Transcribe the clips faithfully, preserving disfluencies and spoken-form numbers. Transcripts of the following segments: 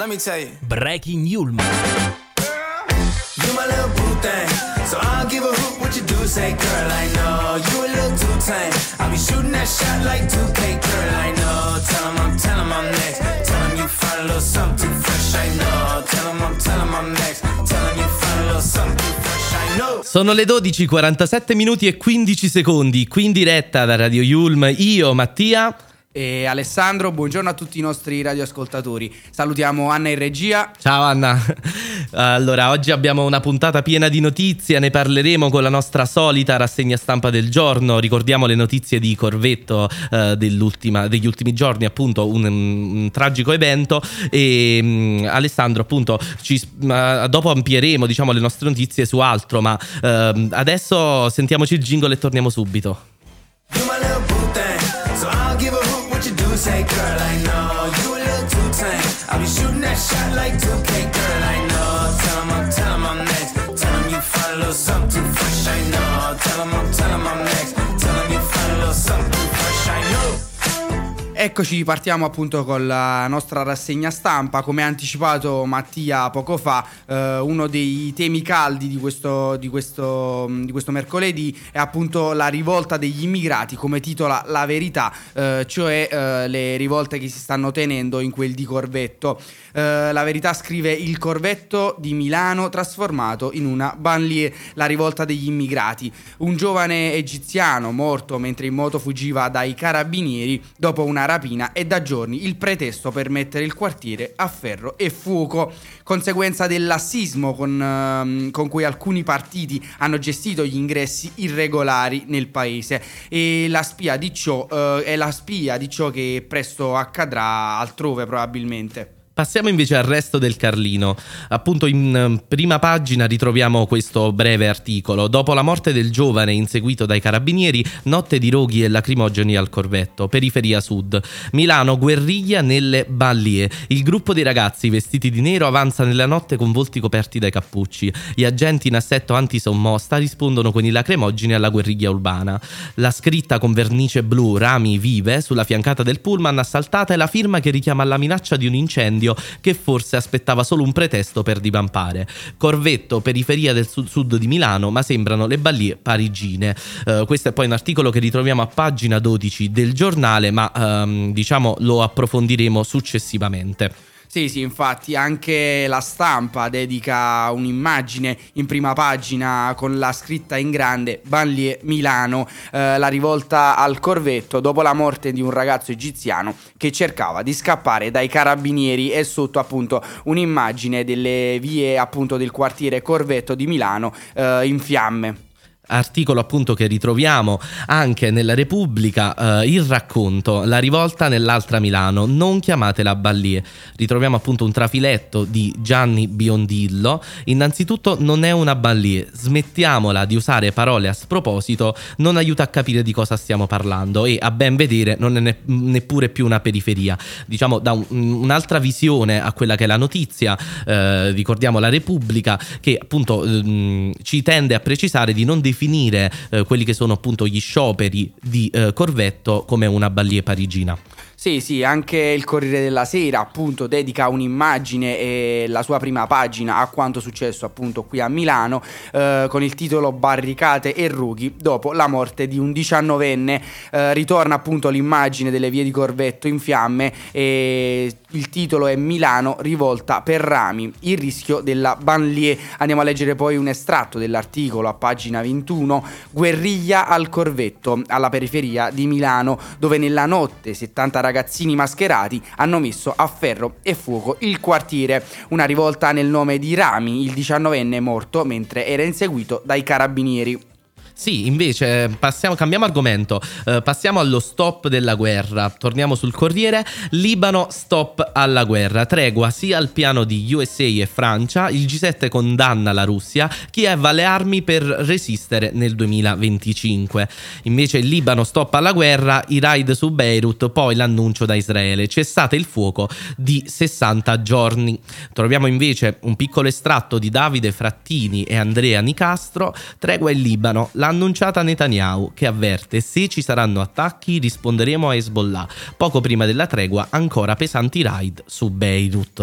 let me tell you. Breaking Yulm. You my little boo thing, so I don't give a hoot what you do. Say, girl, I know you a little too tame. I'll be shooting that shot like two K, girl, I know. Tell 'em I'm, tell 'em I'm next. Tell 'em you find a little something too fresh, I know. Tell 'em I'm, tell 'em I'm next. Tell 'em you find a little something too fresh, I know. Sono le dodici, quarantasette minuti e quindici secondi, qui in diretta da Radio Yulm, io, Mattia e Alessandro. Buongiorno a tutti i nostri radioascoltatori. Salutiamo Anna in regia. Ciao Anna. Allora, oggi abbiamo una puntata piena di notizie, ne parleremo con la nostra solita rassegna stampa del giorno. Ricordiamo le notizie di Corvetto eh, dell'ultima, degli ultimi giorni, appunto un, un tragico evento e um, Alessandro appunto ci, uh, dopo ampieremo diciamo le nostre notizie su altro, ma uh, adesso sentiamoci il jingle e torniamo subito. Say, girl, I know you a little too tame. I'll be shooting that shot like two K, girl, I know. Tell 'em I'm, tell 'em I'm next. Tell 'em you find a little something too fresh, I know. Tell 'em I'm, tell 'em I'm next. Tell 'em you find a little something too fresh, I know. Eccoci, partiamo appunto con la nostra rassegna stampa. Come ha anticipato Mattia poco fa, eh, uno dei temi caldi di questo, di, questo, di questo mercoledì è appunto la rivolta degli immigrati, come titola La Verità, eh, cioè eh, le rivolte che si stanno tenendo in quel di Corvetto. Eh, La Verità scrive: il Corvetto di Milano trasformato in una banlieue, la rivolta degli immigrati. Un giovane egiziano morto mentre in moto fuggiva dai carabinieri dopo una rapina e da giorni il pretesto per mettere il quartiere a ferro e fuoco, conseguenza del lassismo con, uh, con cui alcuni partiti hanno gestito gli ingressi irregolari nel paese, e la spia di ciò uh, è la spia di ciò che presto accadrà altrove probabilmente. Passiamo invece al resto del Carlino. Appunto in prima pagina ritroviamo questo breve articolo. Dopo la morte del giovane inseguito dai carabinieri, notte di roghi e lacrimogeni al Corvetto, periferia sud. Milano, guerriglia nelle banlieue. Il gruppo di ragazzi vestiti di nero avanza nella notte con volti coperti dai cappucci. Gli agenti in assetto antisommosta rispondono con i lacrimogeni alla guerriglia urbana. La scritta con vernice blu "Rami vive" sulla fiancata del pullman assaltata è la firma che richiama alla minaccia di un incendio che forse aspettava solo un pretesto per divampare. Corvetto, periferia del sud, sud di Milano, ma sembrano le banlieue parigine. Uh, questo è poi un articolo che ritroviamo a pagina dodici del giornale, ma um, diciamo lo approfondiremo successivamente. Sì, sì, infatti anche La Stampa dedica un'immagine in prima pagina con la scritta in grande: Banlieue Milano, eh, la rivolta al Corvetto dopo la morte di un ragazzo egiziano che cercava di scappare dai carabinieri, e sotto appunto un'immagine delle vie appunto del quartiere Corvetto di Milano eh, in fiamme. Articolo appunto che ritroviamo anche nella Repubblica, eh, il racconto: la rivolta nell'altra Milano, non chiamatela banlieue. Ritroviamo appunto un trafiletto di Gianni Biondillo. Innanzitutto non è una banlieue, smettiamola di usare parole a sproposito, non aiuta a capire di cosa stiamo parlando e a ben vedere non è ne- neppure più una periferia. Diciamo da un, un'altra visione a quella che è la notizia, eh, ricordiamo la Repubblica che appunto ehm, ci tende a precisare di non definire definire eh, quelli che sono appunto gli scioperi di eh, Corvetto come una banlieue parigina. Sì, sì, anche il Corriere della Sera appunto dedica un'immagine e la sua prima pagina a quanto successo appunto qui a Milano, eh, con il titolo "Barricate e roghi dopo la morte di un diciannovenne". Eh, ritorna appunto l'immagine delle vie di Corvetto in fiamme e il titolo è "Milano rivolta per rami, il rischio della banlieue". Andiamo a leggere poi un estratto dell'articolo a pagina ventuno: "Guerriglia al Corvetto, alla periferia di Milano, dove nella notte settanta ragazzini mascherati hanno messo a ferro e fuoco il quartiere. Una rivolta nel nome di Rami, il diciannovenne morto mentre era inseguito dai carabinieri". Sì, invece passiamo, cambiamo argomento, eh, passiamo allo stop della guerra. Torniamo sul Corriere. Libano, stop alla guerra, tregua sia al piano di U S A e Francia. Il G sette condanna la Russia, Kiev alle armi per resistere nel duemilaventicinque. Invece il Libano, stop alla guerra, i raid su Beirut, poi l'annuncio da Israele: cessate il fuoco di sessanta giorni. Troviamo invece un piccolo estratto di Davide Frattini e Andrea Nicastro. Tregua in Libano, l'ha annunciata Netanyahu, che avverte: se ci saranno attacchi risponderemo a Hezbollah. Poco prima della tregua ancora pesanti raid su Beirut.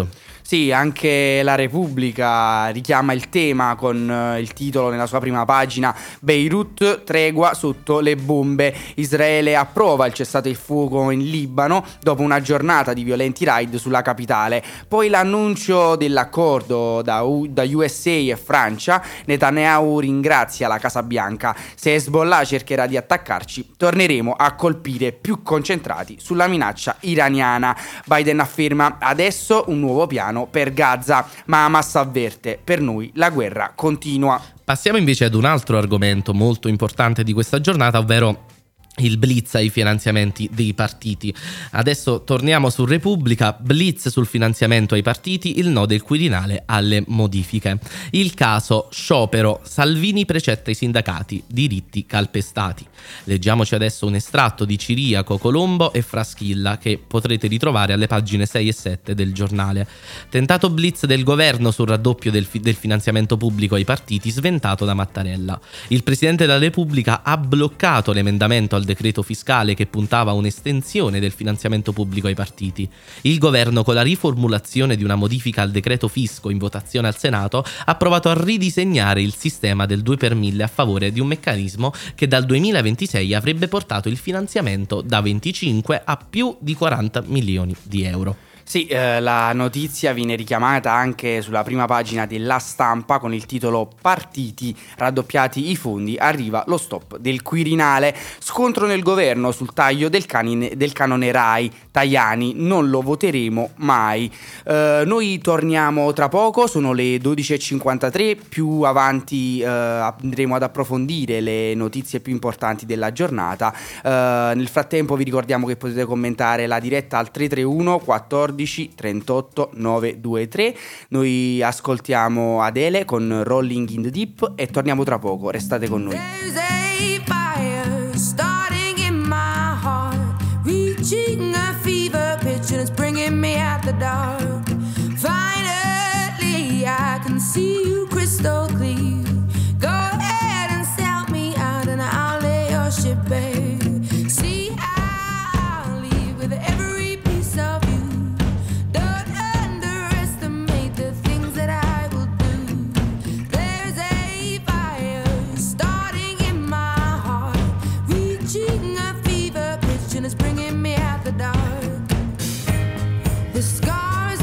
Sì, anche la Repubblica richiama il tema con eh, il titolo nella sua prima pagina: Beirut, tregua sotto le bombe. Israele approva il cessate il fuoco in Libano dopo una giornata di violenti raid sulla capitale. Poi l'annuncio dell'accordo da, U- da U S A e Francia. Netanyahu ringrazia la Casa Bianca: se Hezbollah cercherà di attaccarci, torneremo a colpire più concentrati sulla minaccia iraniana. Biden afferma: adesso un nuovo piano per Gaza, ma Hamas avverte: per noi la guerra continua. Passiamo invece ad un altro argomento molto importante di questa giornata, ovvero il blitz ai finanziamenti dei partiti. Adesso torniamo su Repubblica. Blitz sul finanziamento ai partiti, il no del Quirinale alle modifiche. Il caso sciopero, Salvini precetta i sindacati, diritti calpestati. Leggiamoci adesso un estratto di Ciriaco, Colombo e Fraschilla che potrete ritrovare alle pagine sei e sette del giornale. Tentato blitz del governo sul raddoppio del, fi- del finanziamento pubblico ai partiti, sventato da Mattarella. Il Presidente della Repubblica ha bloccato l'emendamento al decreto fiscale che puntava a un'estensione del finanziamento pubblico ai partiti. Il governo, con la riformulazione di una modifica al decreto fisco in votazione al Senato, ha provato a ridisegnare il sistema del due per mille a favore di un meccanismo che dal duemilaventisei avrebbe portato il finanziamento da venticinque a più di quaranta milioni di euro. Sì, eh, la notizia viene richiamata anche sulla prima pagina della Stampa con il titolo: partiti, raddoppiati i fondi, arriva lo stop del Quirinale. Scontro nel governo sul taglio del, canine, del canone Rai. Tajani: non lo voteremo mai. Eh, noi torniamo tra poco, sono le dodici e cinquantatré, più avanti eh, andremo ad approfondire le notizie più importanti della giornata. Eh, nel frattempo vi ricordiamo che potete commentare la diretta al tre tre uno quattordici trentotto novecentoventitré. Noi ascoltiamo Adele con Rolling in the Deep e torniamo tra poco, restate con noi. There's a fire starting in my heart, reaching a fever pitch and it's bringing me out the dark. Finally I can see you crystal clear. Go ahead and sell me out and I'll lay your ship bare. See, I'll leave with every piece of you. Don't underestimate the things that I will do. There's a fire starting in my heart, reaching a fever pitch and it's bringing me out the dark. The scars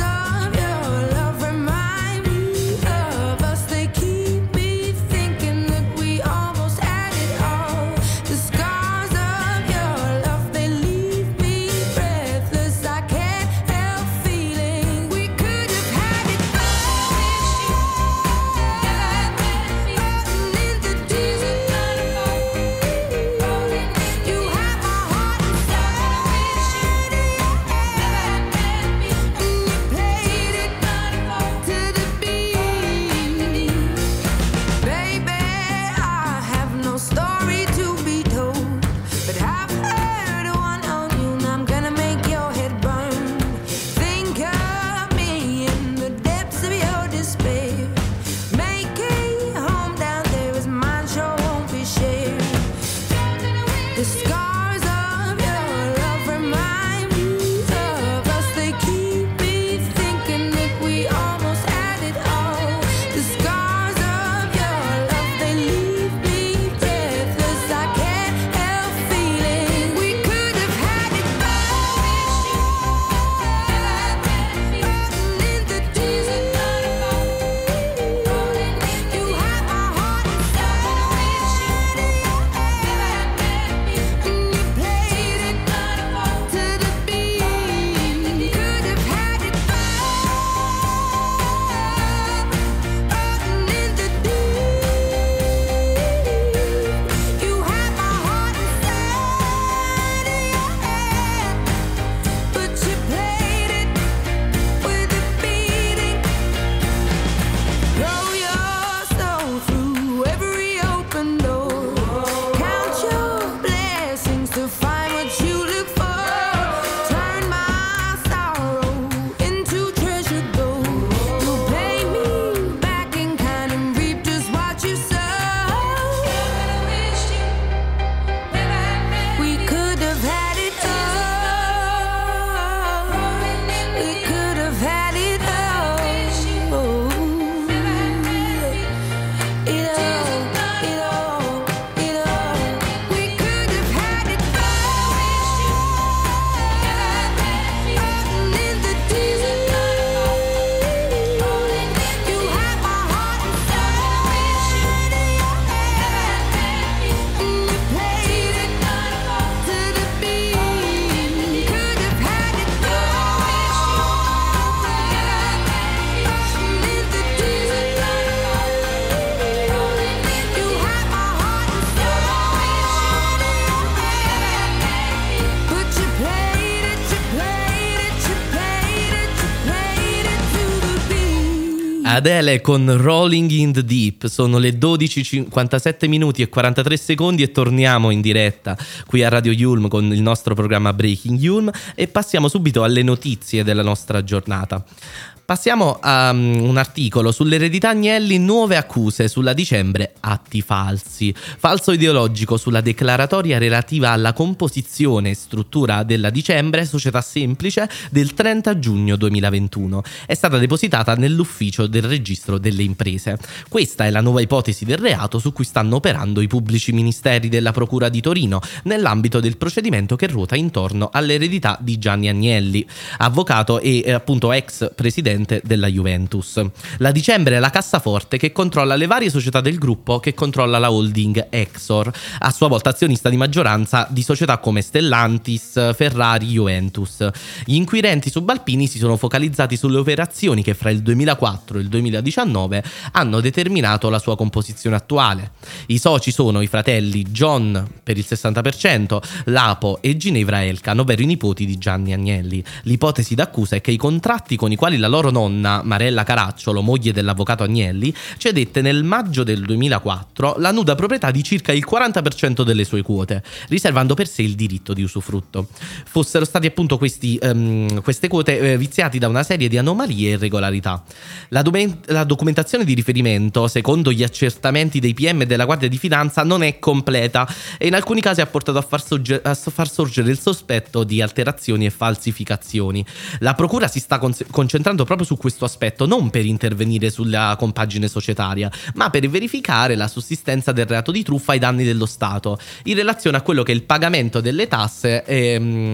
Adele con Rolling in the Deep. Sono le dodici e cinquantasette minuti e quarantatré secondi e torniamo in diretta qui a Radio Yulm con il nostro programma Breaking Yulm e passiamo subito alle notizie della nostra giornata. Passiamo a um, un articolo sull'eredità Agnelli, nuove accuse sulla Dicembre, atti falsi. Falso ideologico sulla declaratoria relativa alla composizione e struttura della Dicembre, società semplice, del trenta giugno duemilaventuno. È stata depositata nell'ufficio del registro delle imprese. Questa è la nuova ipotesi del reato su cui stanno operando i pubblici ministeri della Procura di Torino nell'ambito del procedimento che ruota intorno all'eredità di Gianni Agnelli, avvocato e eh, appunto ex presidente della Juventus. La Dicembre è la cassaforte che controlla le varie società del gruppo, che controlla la holding Exor, a sua volta azionista di maggioranza di società come Stellantis, Ferrari, Juventus. Gli inquirenti subalpini si sono focalizzati sulle operazioni che fra il duemilaquattro e il duemiladiciannove hanno determinato la sua composizione attuale. I soci sono i fratelli John per il sessanta per cento, Lapo e Ginevra Elkann, ovvero i nipoti di Gianni Agnelli. L'ipotesi d'accusa è che i contratti con i quali la loro nonna Marella Caracciolo, moglie dell'avvocato Agnelli, cedette nel maggio del duemilaquattro la nuda proprietà di circa il quaranta per cento delle sue quote, riservando per sé il diritto di usufrutto. Fossero stati appunto questi, um, queste quote eh, viziati da una serie di anomalie e irregolarità. La, do- la documentazione di riferimento, secondo gli accertamenti dei P M della Guardia di Finanza, non è completa e in alcuni casi ha portato a far, sogge- a far sorgere il sospetto di alterazioni e falsificazioni. La procura si sta con- concentrando proprio su questo aspetto, non per intervenire sulla compagine societaria, ma per verificare la sussistenza del reato di truffa ai danni dello Stato, in relazione a quello che è il pagamento delle tasse e,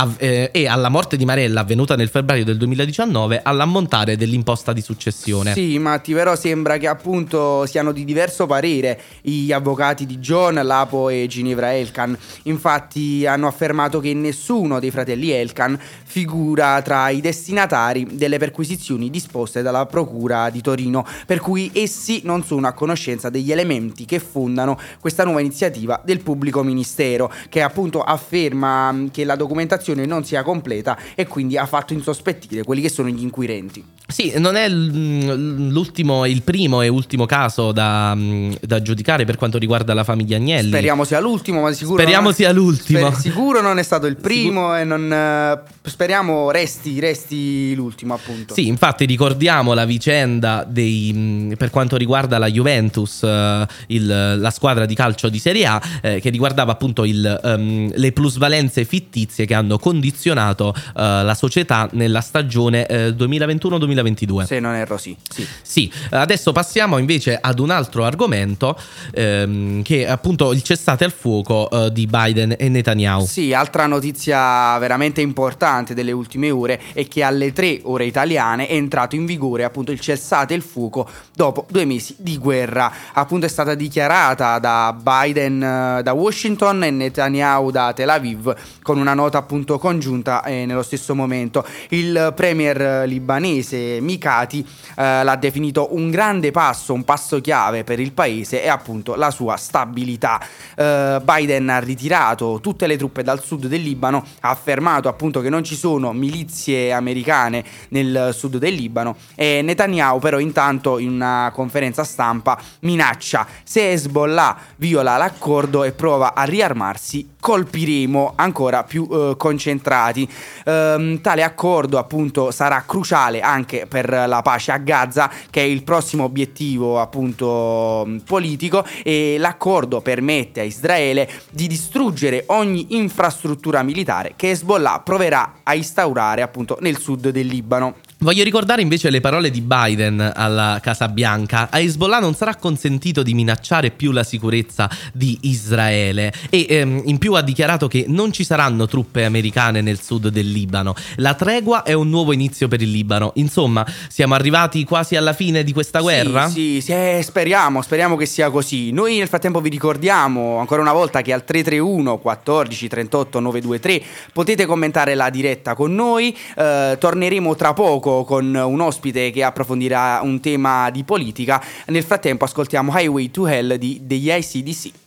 e, e alla morte di Marella, avvenuta nel febbraio del duemiladiciannove, all'ammontare dell'imposta di successione. Sì, Matti, però sembra che appunto siano di diverso parere gli avvocati di John, Lapo e Ginevra Elkann. Infatti hanno affermato che nessuno dei fratelli Elkann figura tra i destinatari delle perquisizioni disposte dalla Procura di Torino, per cui essi non sono a conoscenza degli elementi che fondano questa nuova iniziativa del pubblico ministero, che appunto afferma che la documentazione non sia completa e quindi ha fatto insospettire quelli che sono gli inquirenti. Sì, non è l'ultimo, il primo e ultimo caso da, da giudicare per quanto riguarda la famiglia Agnelli. Speriamo sia l'ultimo, ma sicuro Speriamo non è, sia l'ultimo. Sper- sicuro non è stato il primo Sicur- e non eh, speriamo resti, resti l'ultimo, appunto. Sì, infatti ricordiamo la vicenda dei, per quanto riguarda la Juventus, eh, il, la squadra di calcio di Serie A, eh, che riguardava appunto il, um, le plusvalenze fittizie che hanno condizionato uh, la società nella stagione eh, duemilaventuno duemilaventidue. Se non erro, sì. Sì. Sì, adesso passiamo invece ad un altro argomento, ehm, che è appunto il cessate al fuoco eh, di Biden e Netanyahu. Sì, altra notizia veramente importante delle ultime ore è che alle tre ore italiane è entrato in vigore appunto il cessate il fuoco dopo due mesi di guerra. Appunto è stata dichiarata da Biden eh, da Washington e Netanyahu da Tel Aviv, con una nota appunto congiunta eh, nello stesso momento. Il premier libanese Mikati eh, l'ha definito un grande passo, un passo chiave per il paese e appunto la sua stabilità. eh, Biden ha ritirato tutte le truppe dal sud del Libano, ha affermato appunto che non ci sono milizie americane nel sud del Libano, e Netanyahu però intanto in una conferenza stampa minaccia: se Hezbollah viola l'accordo e prova a riarmarsi, colpiremo ancora più eh, concentrati. Ehm, tale accordo appunto sarà cruciale anche per la pace a Gaza, che è il prossimo obiettivo appunto politico, e l'accordo permette a Israele di distruggere ogni infrastruttura militare che Hezbollah proverà a instaurare appunto nel sud del Libano. Voglio ricordare invece le parole di Biden alla Casa Bianca. A Hezbollah non sarà consentito di minacciare più la sicurezza di Israele e ehm, in più ha dichiarato che non ci saranno truppe americane nel sud del Libano. La tregua è un nuovo inizio per il Libano. Insomma, siamo arrivati quasi alla fine di questa guerra? Sì, sì, sì, eh, speriamo, speriamo che sia così. Noi nel frattempo vi ricordiamo ancora una volta che al tre tre uno quattordici trentotto novecentoventitré potete commentare la diretta con noi. Eh, torneremo tra poco con un ospite che approfondirà un tema di politica. Nel frattempo ascoltiamo Highway to Hell di, degli A C D C.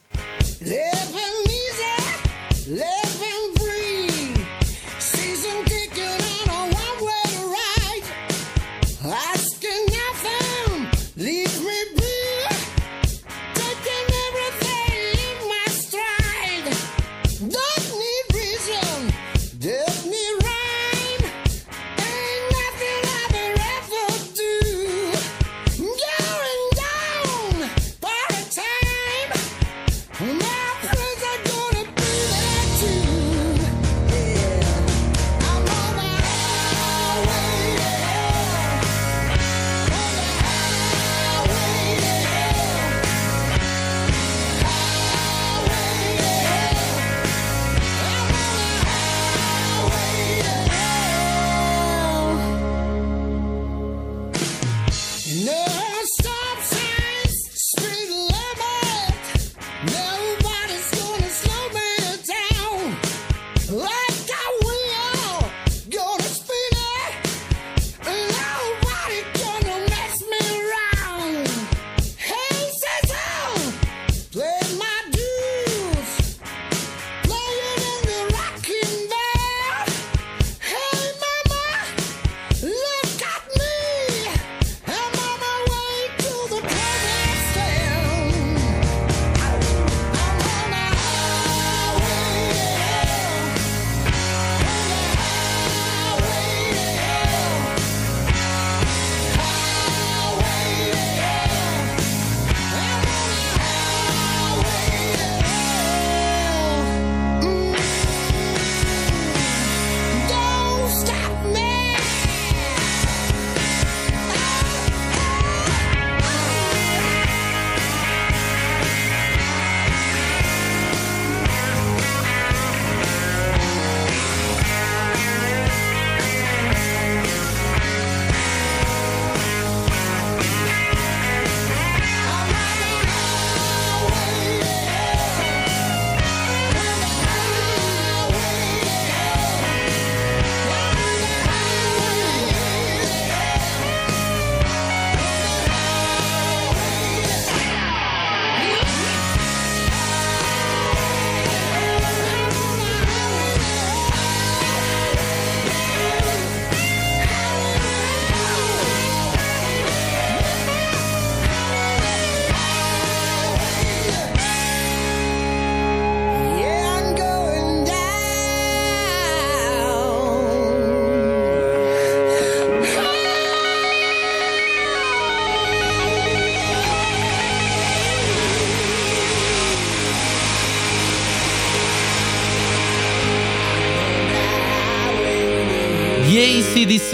Asking nothing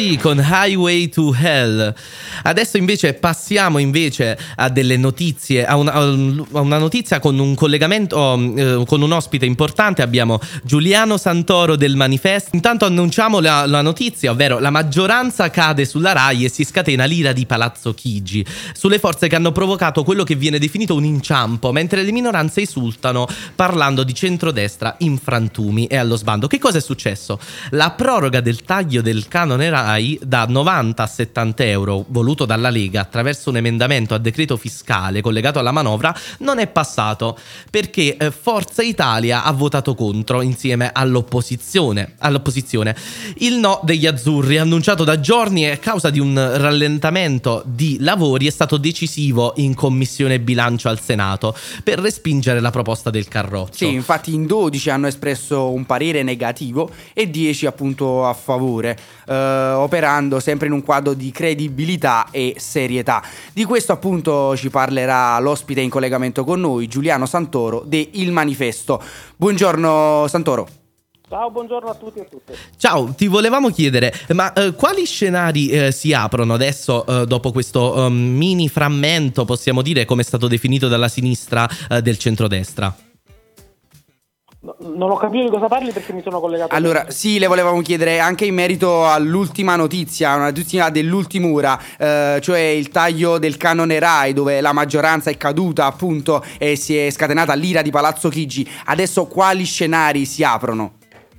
G con Highway to Hell. Adesso invece passiamo invece a delle notizie, a una, a una notizia con un collegamento, eh, con un ospite importante. Abbiamo Giuliano Santoro del Manifesto. Intanto annunciamo la, la notizia, ovvero la maggioranza cade sulla Rai e si scatena l'ira di Palazzo Chigi sulle forze che hanno provocato quello che viene definito un inciampo, mentre le minoranze esultano parlando di centrodestra in frantumi e allo sbando. Che cosa è successo? La proroga del taglio del canone Rai da novanta a settanta euro, voluto dalla Lega attraverso un emendamento a decreto fiscale collegato alla manovra, non è passato perché eh, Forza Italia ha votato contro insieme all'opposizione. all'opposizione. Il no degli azzurri, annunciato da giorni e a causa di un rallentamento di lavori, è stato decisivo in commissione bilancio al Senato per respingere la proposta del Carrozzo. Sì, infatti in dodici hanno espresso un parere negativo e dieci appunto a favore, eh, operando sempre in un quadro di credibilità e serietà. Di questo appunto ci parlerà l'ospite in collegamento con noi, Giuliano Santoro de Il Manifesto. Buongiorno Santoro. Ciao, buongiorno a tutti e a tutte. Ciao, ti volevamo chiedere, ma eh, quali scenari eh, si aprono adesso eh, dopo questo um, mini frammento, possiamo dire, come è stato definito dalla sinistra eh, del centrodestra? No, non ho capito di cosa parli perché mi sono collegato. Allora, sì, le volevamo chiedere anche in merito all'ultima notizia, una notizia dell'ultima ora, eh, cioè il taglio del canone Rai, dove la maggioranza è caduta appunto e si è scatenata l'ira di Palazzo Chigi. Adesso quali scenari si aprono?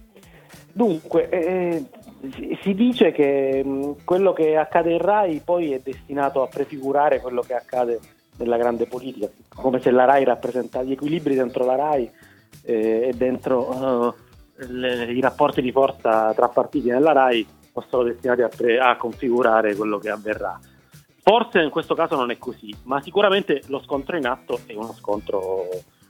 Dunque, eh, si, si dice che mh, quello che accade in Rai poi è destinato a prefigurare quello che accade nella grande politica, come se la Rai rappresenta gli equilibri dentro la Rai eh, e dentro uh, le, i rapporti di forza tra partiti nella Rai fossero destinati a, pre, a configurare quello che avverrà. Forse in questo caso non è così, ma sicuramente lo scontro in atto è uno scontro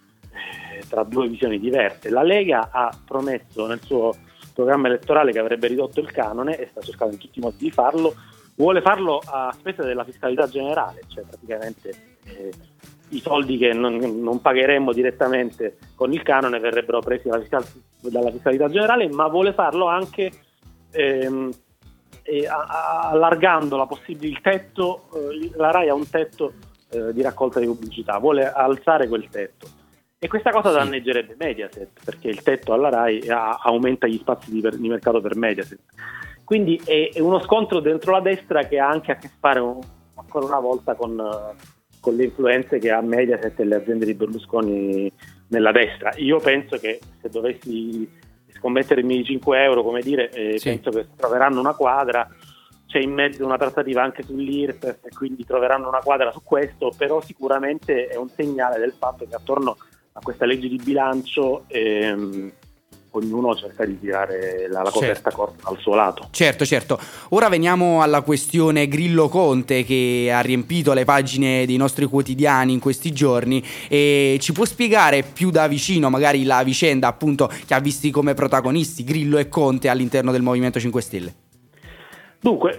eh, tra due visioni diverse. La Lega ha promesso nel suo programma elettorale che avrebbe ridotto il canone e sta cercando in tutti i modi di farlo. Vuole farlo a spese della fiscalità generale, cioè praticamente eh, i soldi che non, non pagheremmo direttamente con il canone verrebbero presi dalla, fiscal- dalla fiscalità generale, ma vuole farlo anche ehm, eh, a- a- allargando la possibilità, il tetto, eh, la Rai ha un tetto eh, di raccolta di pubblicità, vuole alzare quel tetto. E questa cosa danneggerebbe Mediaset, perché il tetto alla Rai a- aumenta gli spazi di, per- di mercato per Mediaset. Quindi è, è uno scontro dentro la destra che ha anche a che fare un, ancora una volta con, uh, con le influenze che ha Mediaset e le aziende di Berlusconi nella destra. Io penso che se dovessi scommettermi cinque euro, come dire, eh, sì. penso che troveranno una quadra. C'è in mezzo una trattativa anche sull'I R P E F e quindi troveranno una quadra su questo, però sicuramente è un segnale del fatto che attorno a questa legge di bilancio ehm, ognuno cerca di tirare la, la coperta corta al suo lato. Certo, certo. Ora veniamo alla questione Grillo Conte, che ha riempito le pagine dei nostri quotidiani in questi giorni, e ci può spiegare più da vicino magari la vicenda appunto che ha visti come protagonisti Grillo e Conte all'interno del Movimento cinque Stelle? Dunque,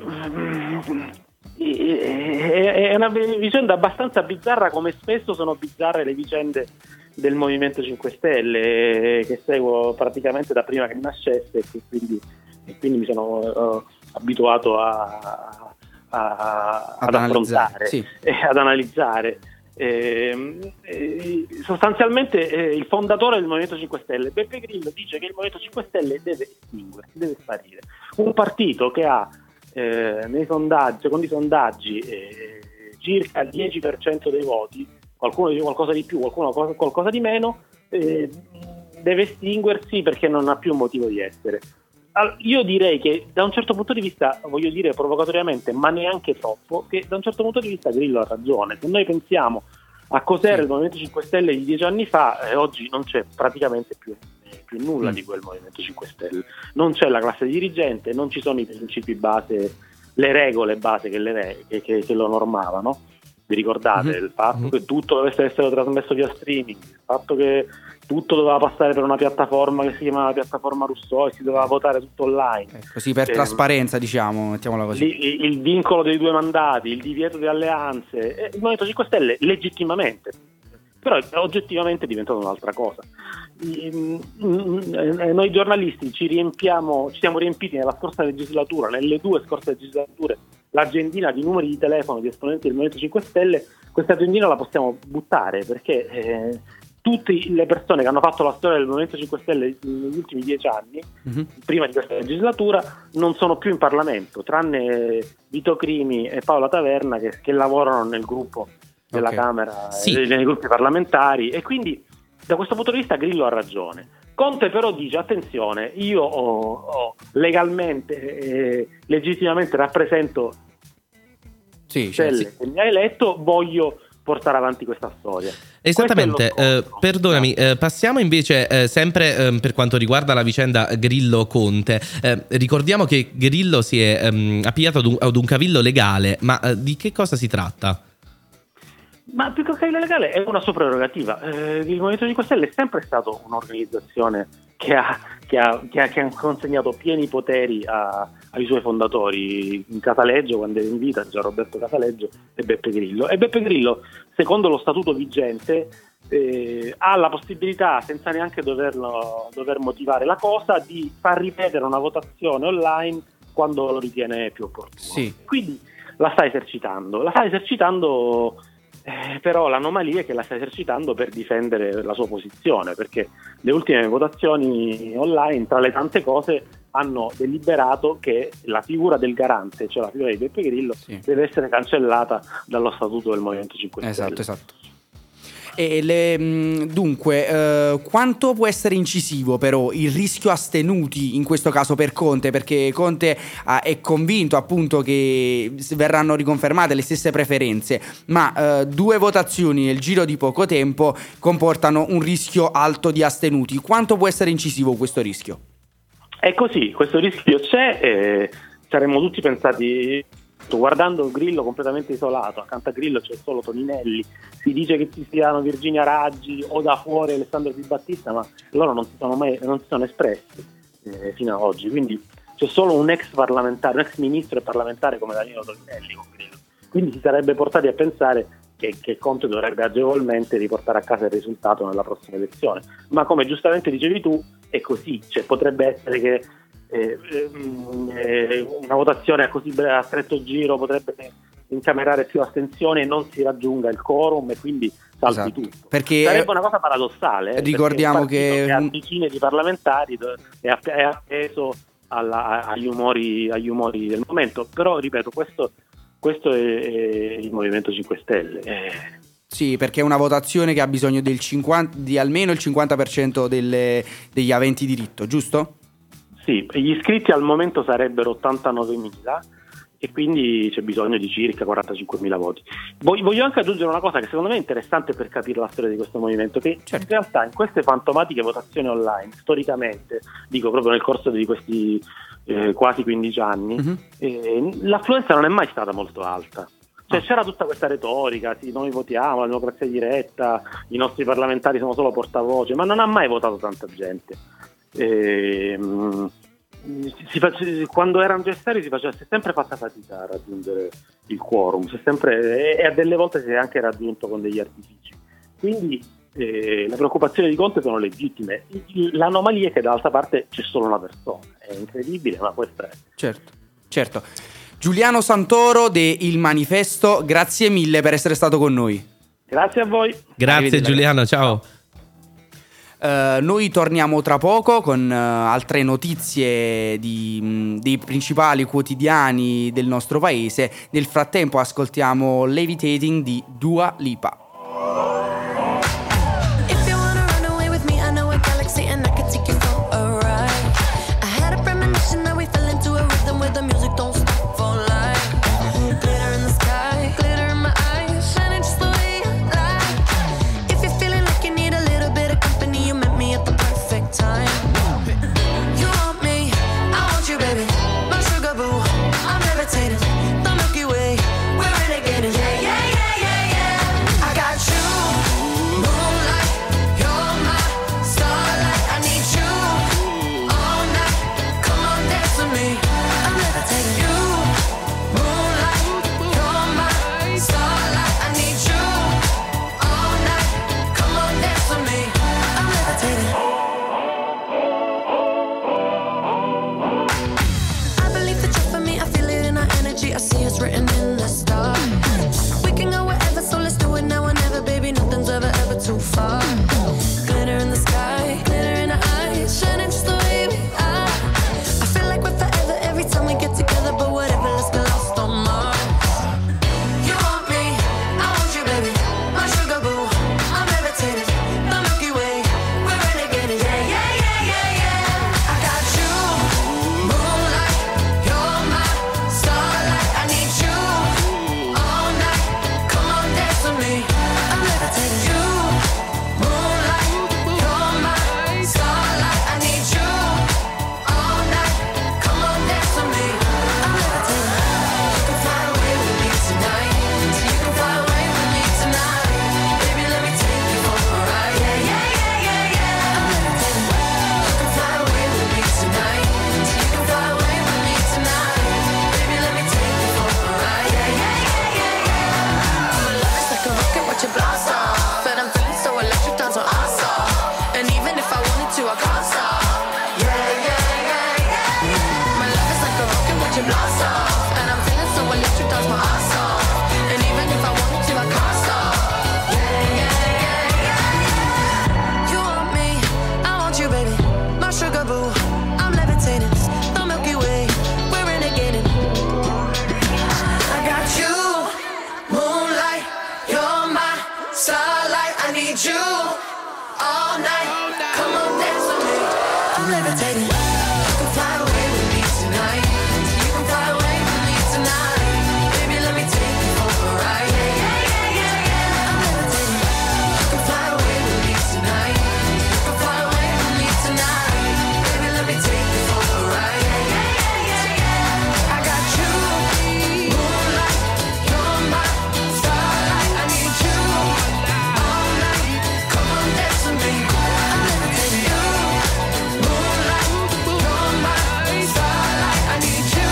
è una vicenda abbastanza bizzarra, come spesso sono bizzarre le vicende del Movimento cinque Stelle, che seguo praticamente da prima che nascesse e che quindi, e quindi mi sono uh, abituato a, a, ad, ad affrontare sì. e ad analizzare. Eh, eh, sostanzialmente eh, il fondatore del Movimento cinque Stelle, Beppe Grillo, dice che il Movimento cinque Stelle deve estinguersi, deve sparire. Un partito che ha eh, nei sondaggi, secondo i sondaggi, eh, circa il dieci per cento dei voti, qualcuno dice qualcosa di più, qualcuno qualcosa di meno, eh, deve estinguersi perché non ha più un motivo di essere. Allora, io direi che da un certo punto di vista, voglio dire provocatoriamente, ma neanche troppo, che da un certo punto di vista Grillo ha ragione. Se noi pensiamo a cos'era sì. il Movimento cinque Stelle di dieci anni fa, eh, oggi non c'è praticamente più, eh, più nulla mm. di quel Movimento cinque Stelle. Non c'è la classe dirigente, non ci sono i principi base, le regole base che, le, che, che, che lo normavano. Vi ricordate mm-hmm. il fatto mm-hmm. che tutto dovesse essere trasmesso via streaming, il fatto che tutto doveva passare per una piattaforma che si chiamava piattaforma Rousseau e si doveva votare tutto online. Eh, così per eh, trasparenza, diciamo, mettiamola così. Il, il vincolo dei due mandati, il divieto di alleanze. Eh, il Movimento cinque Stelle legittimamente però oggettivamente è diventato un'altra cosa. Noi giornalisti ci riempiamo, ci siamo riempiti nella scorsa legislatura, nelle due scorse legislature, l'agendina di numeri di telefono di esponenti del Movimento cinque Stelle. Questa agendina la possiamo buttare, perché eh, tutte le persone che hanno fatto la storia del Movimento cinque Stelle negli ultimi dieci anni, mm-hmm. prima di questa legislatura, non sono più in Parlamento, tranne Vito Crimi e Paola Taverna che, che lavorano nel gruppo della okay. Camera, sì. e nei gruppi parlamentari, e quindi da questo punto di vista Grillo ha ragione. Conte però dice: attenzione, io ho, ho legalmente e legittimamente rappresento sì, Stelle sì. che mi ha eletto, voglio portare avanti questa storia. Esattamente, eh, perdonami, eh, passiamo invece eh, sempre eh, per quanto riguarda la vicenda Grillo-Conte. Eh, ricordiamo che Grillo si è ehm, appigliato ad un, ad un cavillo legale, ma eh, di che cosa si tratta? Ma più che un cavillo legale è una sua prerogativa. Eh, il Movimento cinque Stelle è sempre stato un'organizzazione che ha, che ha, che ha, che ha consegnato pieni poteri a, ai suoi fondatori, in Casaleggio, quando era in vita, già Roberto Casaleggio e Beppe Grillo. E Beppe Grillo, secondo lo statuto vigente, eh, ha la possibilità, senza neanche doverlo, dover motivare la cosa, di far ripetere una votazione online quando lo ritiene più opportuno. Sì. Quindi la sta esercitando, la sta esercitando. Eh, però l'anomalia è che la sta esercitando per difendere la sua posizione, perché le ultime votazioni online, tra le tante cose, hanno deliberato che la figura del garante, cioè la figura di Beppe Grillo, sì. deve essere cancellata dallo statuto del Movimento cinque Stelle. Esatto, esatto. E le, dunque, eh, quanto può essere incisivo però il rischio astenuti in questo caso per Conte? Perché Conte ah, è convinto appunto che verranno riconfermate le stesse preferenze, ma eh, due votazioni nel giro di poco tempo comportano un rischio alto di astenuti. Quanto può essere incisivo questo rischio? È così, questo rischio c'è, e saremmo tutti pensati. Guardando Grillo completamente isolato, accanto a Grillo c'è solo Toninelli, si dice che ci siano Virginia Raggi o da fuori Alessandro Di Battista, ma loro non si sono mai non si sono espressi eh, fino ad oggi, quindi c'è solo un ex parlamentare, un ex ministro e parlamentare come Danilo Toninelli con Grillo, quindi si sarebbe portati a pensare che, che Conte dovrebbe agevolmente riportare a casa il risultato nella prossima elezione, ma come giustamente dicevi tu è così, cioè potrebbe essere che Eh, eh, una votazione a così breve, a stretto giro, potrebbe incamerare più astensioni e non si raggiunga il quorum e quindi salti esatto. tutto. Perché sarebbe una cosa paradossale, eh, ricordiamo che, che ha decine di parlamentari è appeso alla, agli, umori, agli umori del momento, però ripeto, questo, questo è, è il Movimento cinque Stelle. Eh. Sì, perché è una votazione che ha bisogno del cinquanta, di almeno il cinquanta per cento delle, degli aventi diritto, giusto? Sì, gli iscritti al momento sarebbero ottantanovemila e quindi c'è bisogno di circa quarantacinquemila voti. Voglio anche aggiungere una cosa che secondo me è interessante per capire la storia di questo movimento, che certo. in realtà in queste fantomatiche votazioni online, storicamente, dico proprio nel corso di questi eh, quasi quindici anni, uh-huh. eh, l'affluenza non è mai stata molto alta. Cioè ah. c'era tutta questa retorica, sì, noi votiamo, la democrazia diretta, i nostri parlamentari sono solo portavoce, ma non ha mai votato tanta gente. Eh, si face, quando era necessario si faceva si è sempre fatta fatica a raggiungere il quorum, si è sempre, e a delle volte si è anche raggiunto con degli artifici, quindi eh, le preoccupazioni di Conte sono legittime. L'anomalia è che dall'altra parte c'è solo una persona, è incredibile, ma questa è. Certo, certo. Giuliano Santoro de Il Manifesto, grazie mille per essere stato con noi. Grazie a voi. Grazie Giuliano, ciao. Uh, noi torniamo tra poco con uh, altre notizie di, mh, dei principali quotidiani del nostro paese. Nel frattempo ascoltiamo Levitating di Dua Lipa. energy, I see it's written in the stars. We can go wherever, so let's do it now or never, baby. Nothing's ever, ever too far. Glitter in the sky, glitter in the eyes, shining just the way we are. I feel like we're forever every time we get together, but whatever, let's get lost on Mars. You want me, I want you, baby. My sugar boo, I'm levitating. The Milky Way, we're renegading. Yeah, yeah, yeah, yeah, yeah. I got you, moonlight, you're my starlight. I need you all night. Come on, dance with me. I'm levitating. You, moonlight, you're my starlight. I need you all night. Come on, dance with me. I'm levitating. You can fly away with me tonight. You can fly away with me tonight. Baby, let me take you for a ride. Yeah, yeah, yeah, yeah, yeah. I'm levitating. You can fly away with me tonight. You can fly away with me tonight. Baby, let me take you for a ride. Yeah, yeah, yeah, yeah, yeah. My love is like a rocket, watch it blast off. And I'm feeling so electric, down so awesome. And even if I wanted to, I can't stop. Yeah, yeah, yeah, yeah. My love is like a rocket, watch it blast off. And I'm feeling so electric, down my ass off. And even if I wanted to, I can't stop. Yeah, yeah, yeah, yeah. You want me, I want you, baby. My sugar boo, I'm levitating. The Milky Way, we're renegading. I got you, moonlight, you're my starlight. I need you all night. Come on, dance with me. I'm levitating. You can fly away with me tonight. You can fly away with me tonight. Baby, let me take you for a ride. Yeah, yeah, yeah, yeah, yeah. I'm levitating. You can fly away with me tonight. You can fly away with me tonight. Baby, let me take you for a ride. Yeah, yeah, yeah, yeah, yeah. I got you, moonlight, you're my starlight. I need you all night. Come on, dance with me. I'm levitating. You, moonlight, you're my starlight. I need you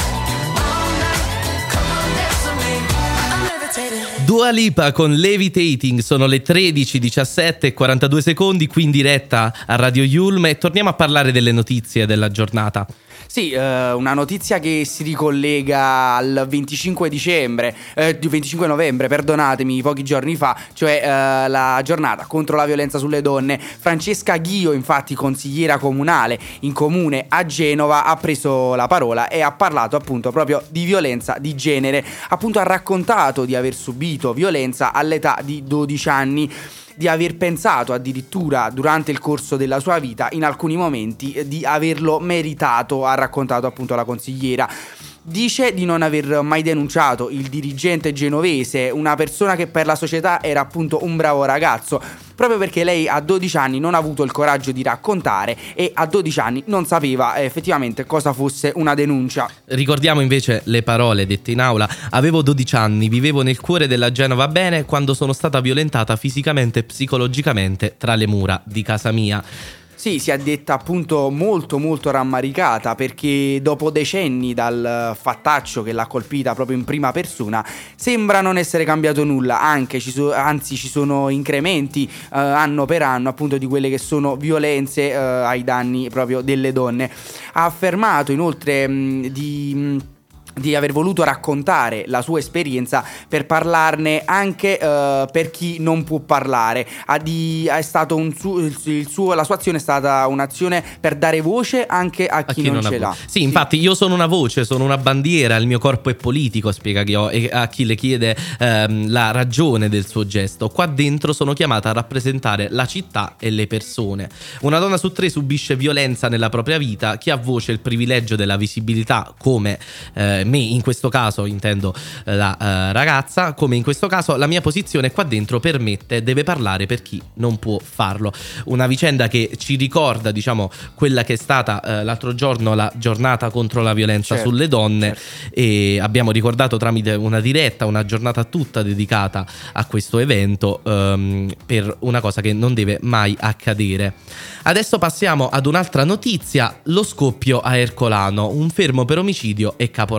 all night. Come on, dance with me. I'm levitating. Dua Lipa con Levitating, sono le tredici, diciassette e quarantadue secondi, qui in diretta a Radio Yulm, e torniamo a parlare delle notizie della giornata. Sì, eh, una notizia che si ricollega al venticinque dicembre, eh, venticinque novembre, perdonatemi, pochi giorni fa, cioè eh, la giornata contro la violenza sulle donne. Francesca Ghio, infatti consigliera comunale in comune a Genova, ha preso la parola e ha parlato appunto proprio di violenza di genere. Appunto ha raccontato di aver subito violenza all'età di dodici anni, di aver pensato addirittura durante il corso della sua vita in alcuni momenti di averlo meritato, ha raccontato appunto la consigliera. Dice di non aver mai denunciato il dirigente genovese, una persona che per la società era appunto un bravo ragazzo, proprio perché lei a dodici anni non ha avuto il coraggio di raccontare e a dodici anni non sapeva effettivamente cosa fosse una denuncia. Ricordiamo invece le parole dette in aula: avevo dodici anni, vivevo nel cuore della Genova bene quando sono stata violentata fisicamente e psicologicamente tra le mura di casa mia. Sì, si è detta appunto molto molto rammaricata, perché dopo decenni dal fattaccio che l'ha colpita proprio in prima persona sembra non essere cambiato nulla, anche ci so, anzi ci sono incrementi eh, anno per anno appunto di quelle che sono violenze eh, ai danni proprio delle donne. Ha affermato inoltre mh, di... Mh, di aver voluto raccontare la sua esperienza per parlarne anche uh, per chi non può parlare. Ha di, è stato un su, il, il suo, la sua azione è stata un'azione per dare voce anche a chi, a chi non, non ce l'ha. Sì, sì, infatti io sono una voce, sono una bandiera, il mio corpo è politico, spiega Ghio, e a chi le chiede ehm, la ragione del suo gesto. Qua dentro sono chiamata a rappresentare la città e le persone. Una donna su tre subisce violenza nella propria vita. Chi ha voce, il privilegio della visibilità, come eh, me in questo caso intendo la uh, ragazza, come in questo caso la mia posizione qua dentro permette, deve parlare per chi non può farlo. Una vicenda che ci ricorda, diciamo, quella che è stata uh, l'altro giorno la giornata contro la violenza certo, sulle donne, certo. E abbiamo ricordato tramite una diretta una giornata tutta dedicata a questo evento, um, per una cosa che non deve mai accadere. Adesso passiamo ad un'altra notizia: lo scoppio a Ercolano, un fermo per omicidio e caporalato.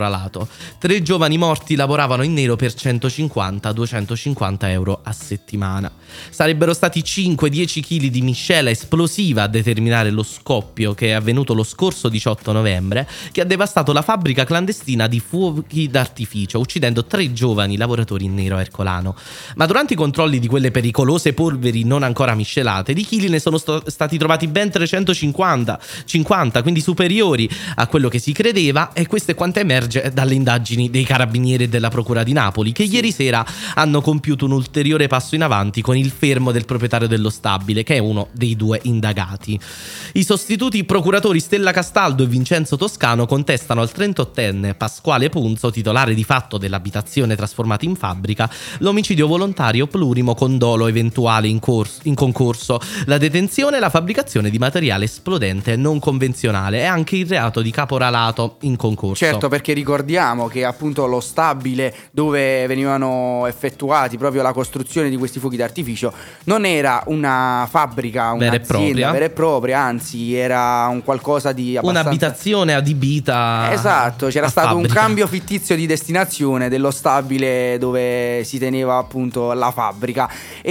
caporalato. Tre giovani morti lavoravano in nero per centocinquanta duecentocinquanta euro a settimana. Sarebbero stati cinque dieci chili di miscela esplosiva a determinare lo scoppio che è avvenuto lo scorso diciotto novembre, che ha devastato la fabbrica clandestina di fuochi d'artificio, uccidendo tre giovani lavoratori in nero a Ercolano. Ma durante i controlli di quelle pericolose polveri non ancora miscelate, di chili ne sono sto- stati trovati ben trecentocinquanta, cinquanta, quindi superiori a quello che si credeva, e questo è quanto emerge dalle indagini dei carabinieri e della procura di Napoli, che ieri sera hanno compiuto un ulteriore passo in avanti con il fermo del proprietario dello stabile, che è uno dei due indagati. I sostituti procuratori Stella Castaldo e Vincenzo Toscano contestano al trentottenne Pasquale Punzo, titolare di fatto dell'abitazione trasformata in fabbrica, l'omicidio volontario plurimo con dolo eventuale in, corso, in concorso, la detenzione e la fabbricazione di materiale esplodente non convenzionale e anche il reato di caporalato in concorso. Certo, perché ricordiamo che appunto lo stabile dove venivano effettuati proprio la costruzione di questi fuochi d'artificio non era una fabbrica, vera e un'azienda propria. vera e propria, anzi era un qualcosa di abbastanza... un'abitazione adibita. Esatto, c'era a stato fabbrica. un cambio fittizio di destinazione dello stabile dove si teneva appunto la fabbrica,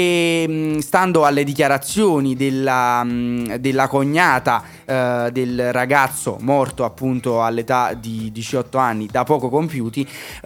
e mh, stando alle dichiarazioni della, mh, della cognata eh, del ragazzo morto appunto all'età di diciotto anni da poco compiuti,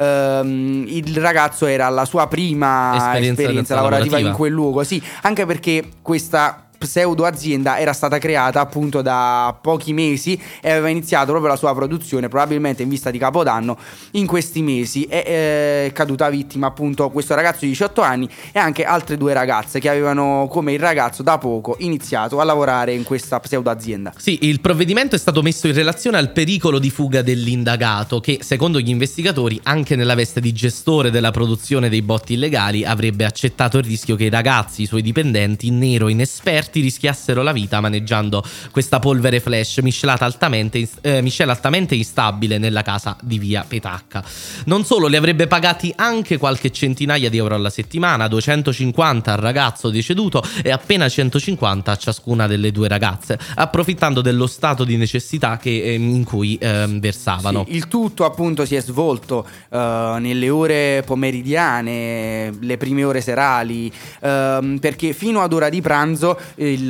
ehm, il ragazzo era alla sua prima Esperienza esperienza lavorativa. lavorativa in quel luogo, sì, anche perché questa pseudo azienda era stata creata appunto da pochi mesi e aveva iniziato proprio la sua produzione probabilmente in vista di Capodanno in questi mesi. È, è caduta vittima appunto questo ragazzo di diciotto anni e anche altre due ragazze che avevano come il ragazzo da poco iniziato a lavorare in questa pseudo azienda. Sì, il provvedimento è stato messo in relazione al pericolo di fuga dell'indagato, che secondo gli investigatori, anche nella veste di gestore della produzione dei botti illegali, avrebbe accettato il rischio che i ragazzi, i suoi dipendenti in nero inesperti, rischiassero la vita maneggiando questa polvere flash miscelata altamente, eh, miscela altamente instabile nella casa di via Petacca. Non solo, li avrebbe pagati anche qualche centinaia di euro alla settimana, duecentocinquanta al ragazzo deceduto e appena centocinquanta a ciascuna delle due ragazze, approfittando dello stato di necessità che, eh, in cui eh, versavano. Sì, il tutto appunto si è svolto uh, nelle ore pomeridiane, le prime ore serali, uh, perché fino ad ora di pranzo il,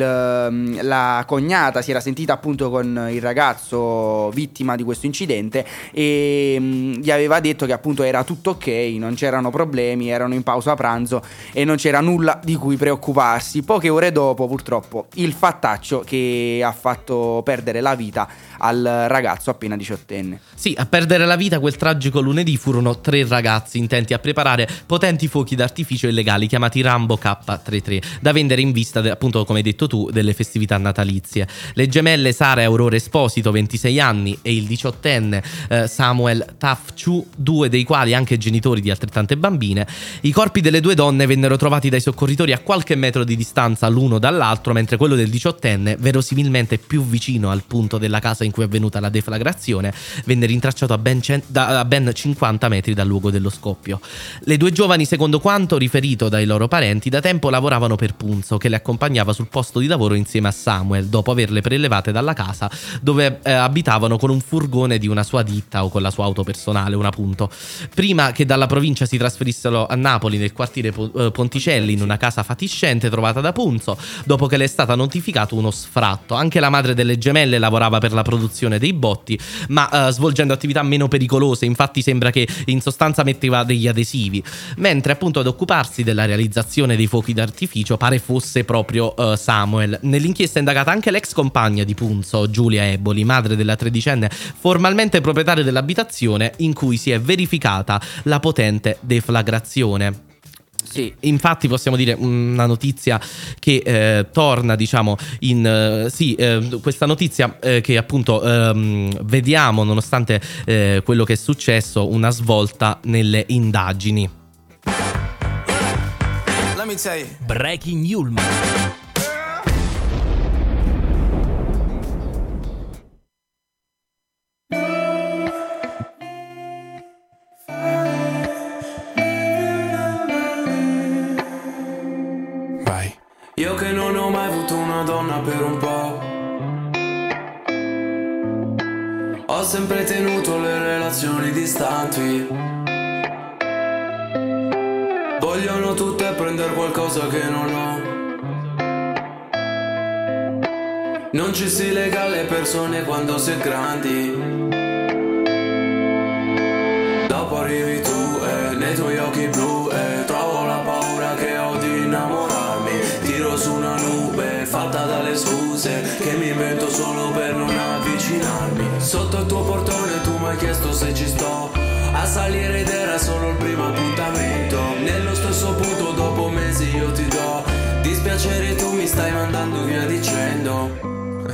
la cognata si era sentita appunto con il ragazzo vittima di questo incidente e mh, gli aveva detto che appunto era tutto ok, non c'erano problemi, erano in pausa pranzo e non c'era nulla di cui preoccuparsi. Poche ore dopo purtroppo il fattaccio che ha fatto perdere la vita al ragazzo appena diciottenne. Sì, a perdere la vita quel tragico lunedì furono tre ragazzi intenti a preparare potenti fuochi d'artificio illegali chiamati Rambo K trentatré, da vendere in vista de, appunto come hai detto tu delle festività natalizie. Le gemelle Sara e Aurora Esposito, ventisei anni, e il diciottenne eh, Samuel Taf Chu, due dei quali anche genitori di altrettante bambine. I corpi delle due donne vennero trovati dai soccorritori a qualche metro di distanza l'uno dall'altro, mentre quello del diciottenne, verosimilmente più vicino al punto della casa in cui è avvenuta la deflagrazione, venne rintracciato a ben, cent- da, a ben cinquanta metri dal luogo dello scoppio. Le due giovani, secondo quanto riferito dai loro parenti, da tempo lavoravano per Punzo, che le accompagnava sul posto di lavoro insieme a Samuel, dopo averle prelevate dalla casa dove eh, abitavano con un furgone di una sua ditta o con la sua auto personale, un appunto. Prima che dalla provincia si trasferissero a Napoli, nel quartiere Ponticelli, in una casa fatiscente trovata da Punzo, dopo che le è stato notificato uno sfratto. Anche la madre delle gemelle lavorava per la produzione dei botti, ma eh, svolgendo attività meno pericolose. Infatti sembra che in sostanza metteva degli adesivi, mentre appunto ad occuparsi della realizzazione dei fuochi d'artificio pare fosse proprio uh, Samuel. Nell'inchiesta è indagata anche l'ex compagna di Punzo, Giulia Eboli, madre della tredicenne, formalmente proprietaria dell'abitazione in cui si è verificata la potente deflagrazione. Sì. Infatti possiamo dire una notizia che eh, torna, diciamo, in eh, sì, eh, questa notizia eh, che appunto ehm, vediamo, nonostante eh, quello che è successo, una svolta nelle indagini. Let me tell you. Breaking Yulman. Vai. Io che non ho mai avuto una donna per un po', ho Ho sempre tenuto le relazioni distanti. Vogliono tutte prendere qualcosa che non ho. Non ci si lega alle persone quando si è grandi. Dopo arrivi tu e nei tuoi occhi blu e trovo la paura che ho di innamorarmi. Tiro su una nube fatta dalle scuse che mi invento solo per non avvicinarmi. Sotto il tuo portone tu mi hai chiesto se ci sto a salire ed era solo il primo appuntamento. Nello stesso punto dopo mesi io ti do dispiacere, tu mi stai mandando via dicendo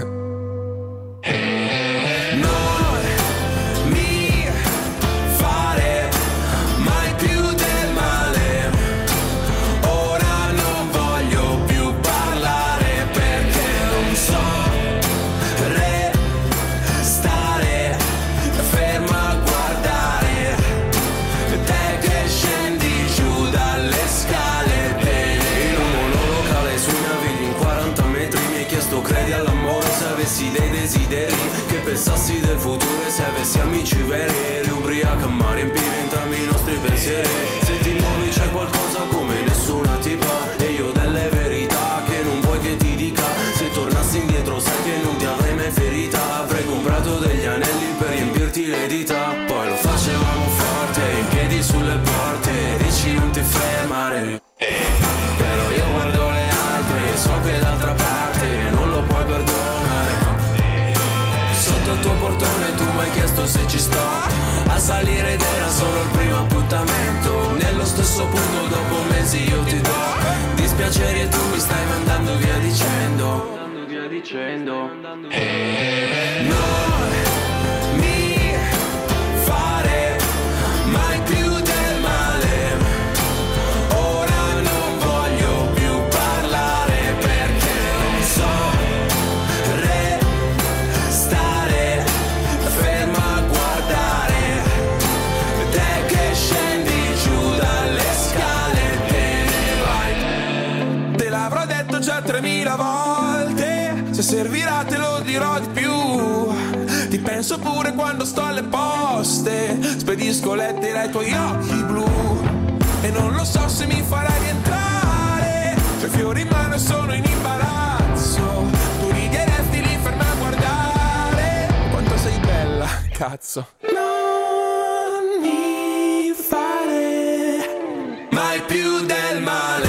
dei desideri, che pensassi del futuro e se avessi amici veri. Eri ubriaca ma riempivi entrambi i nostri pensieri. Se ti muovi c'è qualcosa come nessuna tipa e io delle verità che non vuoi che ti dica. Se tornassi indietro sai che non ti avrei mai ferita. Avrei comprato degli anelli per riempirti le dita. Poi lo facevamo forte, in piedi sulle porte. Dici non ti fermare, però io guardo le altre e so che d'altra parte non lo puoi perdonare. Sotto il tuo portone tu mi hai chiesto se ci sto a salire ed era solo il primo appuntamento. Nello stesso punto dopo mesi io ti do dispiaceri e tu mi stai mandando via dicendo via dicendo eh, non mi fare mai più del male. Ora non voglio più parlare perché non so tremila volte, se servirà te lo dirò di più. Ti penso pure quando sto alle poste, spedisco lettere ai tuoi occhi blu. E non lo so se mi farai rientrare, c'ho i fiori in mano e sono in imbarazzo. Tu rideresti lì ferma a guardare quanto sei bella, cazzo. Non mi fare mai più del male.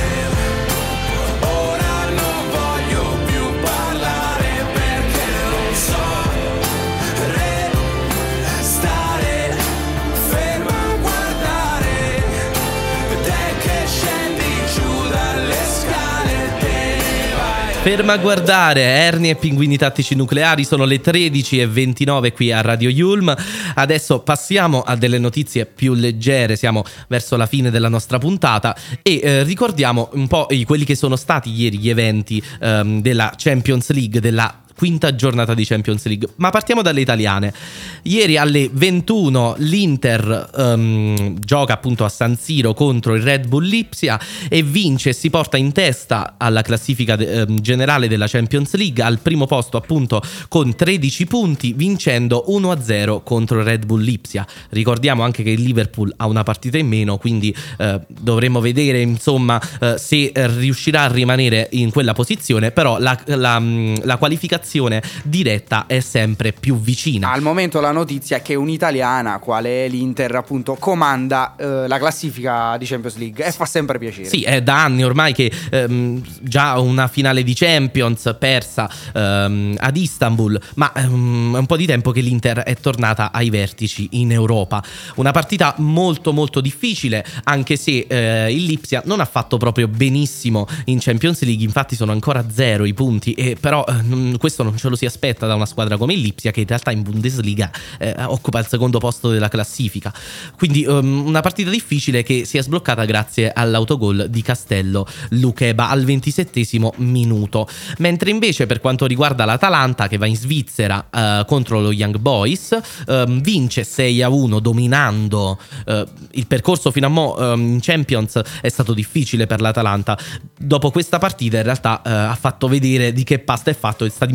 Ferma a guardare, Ernie e Pinguini Tattici Nucleari. Sono le tredici e ventinove qui a Radio Yulm. Adesso passiamo a delle notizie più leggere, siamo verso la fine della nostra puntata e eh, ricordiamo un po' i, quelli che sono stati ieri gli eventi ehm, della Champions League, della quinta giornata di Champions League, ma partiamo dalle italiane. Ieri alle ventuno l'Inter um, gioca appunto a San Siro contro il Red Bull Lipsia e vince e si porta in testa alla classifica de- um, generale della Champions League, al primo posto appunto con tredici punti, vincendo uno a zero contro il Red Bull Lipsia. Ricordiamo anche che il Liverpool ha una partita in meno, quindi uh, dovremo vedere insomma uh, se uh, riuscirà a rimanere in quella posizione, però la, la, um, la qualificazione diretta è sempre più vicina. Al momento la notizia è che un'italiana, quale è l'Inter, appunto comanda eh, la classifica di Champions League e fa sempre piacere. Sì, è da anni ormai che ehm, già una finale di Champions persa ehm, ad Istanbul, ma ehm, è un po' di tempo che l'Inter è tornata ai vertici in Europa. Una partita molto molto difficile, anche se eh, il Lipsia non ha fatto proprio benissimo in Champions League, infatti sono ancora zero i punti, e però eh, questo non ce lo si aspetta da una squadra come il Lipsia, che in realtà in Bundesliga eh, occupa il secondo posto della classifica. Quindi um, una partita difficile che si è sbloccata grazie all'autogol di Castello Lucheba al ventisettesimo minuto. Mentre invece per quanto riguarda l'Atalanta, che va in Svizzera uh, contro lo Young Boys, um, vince sei a uno dominando. Uh, il percorso fino a mo' um, in Champions è stato difficile per l'Atalanta. Dopo questa partita in realtà uh, ha fatto vedere di che pasta è fatto e sta dimostrando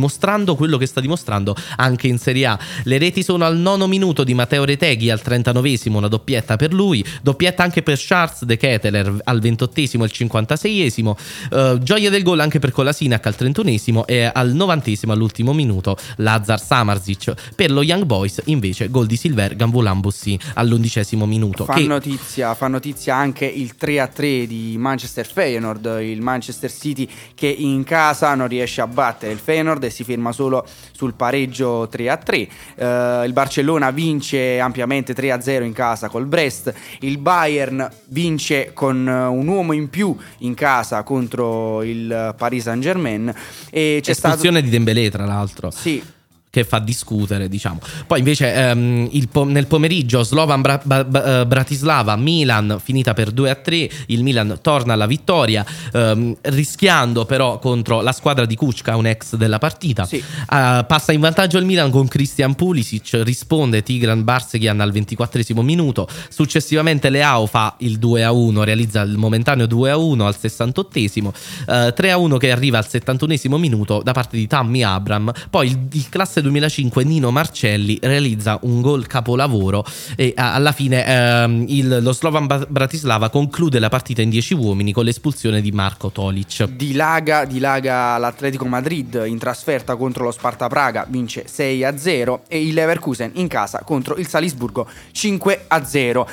dimostrando quello che sta dimostrando anche in Serie A. Le reti sono al nono minuto di Matteo Reteghi, al trentanovesimo una doppietta per lui, doppietta anche per Charles De Ketelaere al ventottesimo e il cinquantaseiesimo, uh, gioia del gol anche per Kolasinac al trentunesimo e al novantesimo all'ultimo minuto Lazar Samardzic. Per lo Young Boys invece gol di Silver Gambulan-Bussy all'undicesimo minuto. Fa che... notizia, fa notizia anche il tre a tre di Manchester Feyenoord, il Manchester City che in casa non riesce a battere il Feyenoord e si ferma solo sul pareggio tre a tre. Uh, il Barcellona vince ampiamente tre a zero in casa col Brest, il Bayern vince con un uomo in più in casa contro il Paris Saint-Germain e c'è espulsione stato... di Dembélé tra l'altro. Sì. Che fa discutere, diciamo. Poi invece ehm, il po- nel pomeriggio Slovan Bra- Bra- Bra- Bratislava Milan finita per due a tre. Il Milan torna alla vittoria, ehm, rischiando però contro la squadra di Kučka, un ex della partita. Sì. Uh, passa in vantaggio il Milan con Christian Pulisic, risponde Tigran Barseghian al ventiquattresimo minuto. Successivamente Leao fa il due a uno, realizza il momentaneo due a uno al sessantottesimo, uh, tre a uno che arriva al settantunesimo minuto da parte di Tammy Abraham. Poi il, il classe duemilacinque Nino Marcelli realizza un gol capolavoro e alla fine ehm, il, lo Slovan Bratislava conclude la partita in dieci uomini con l'espulsione di Marko Tolic. Dilaga, dilaga l'Atletico Madrid in trasferta contro lo Sparta Praga, vince sei a zero e il Leverkusen in casa contro il Salisburgo cinque a zero.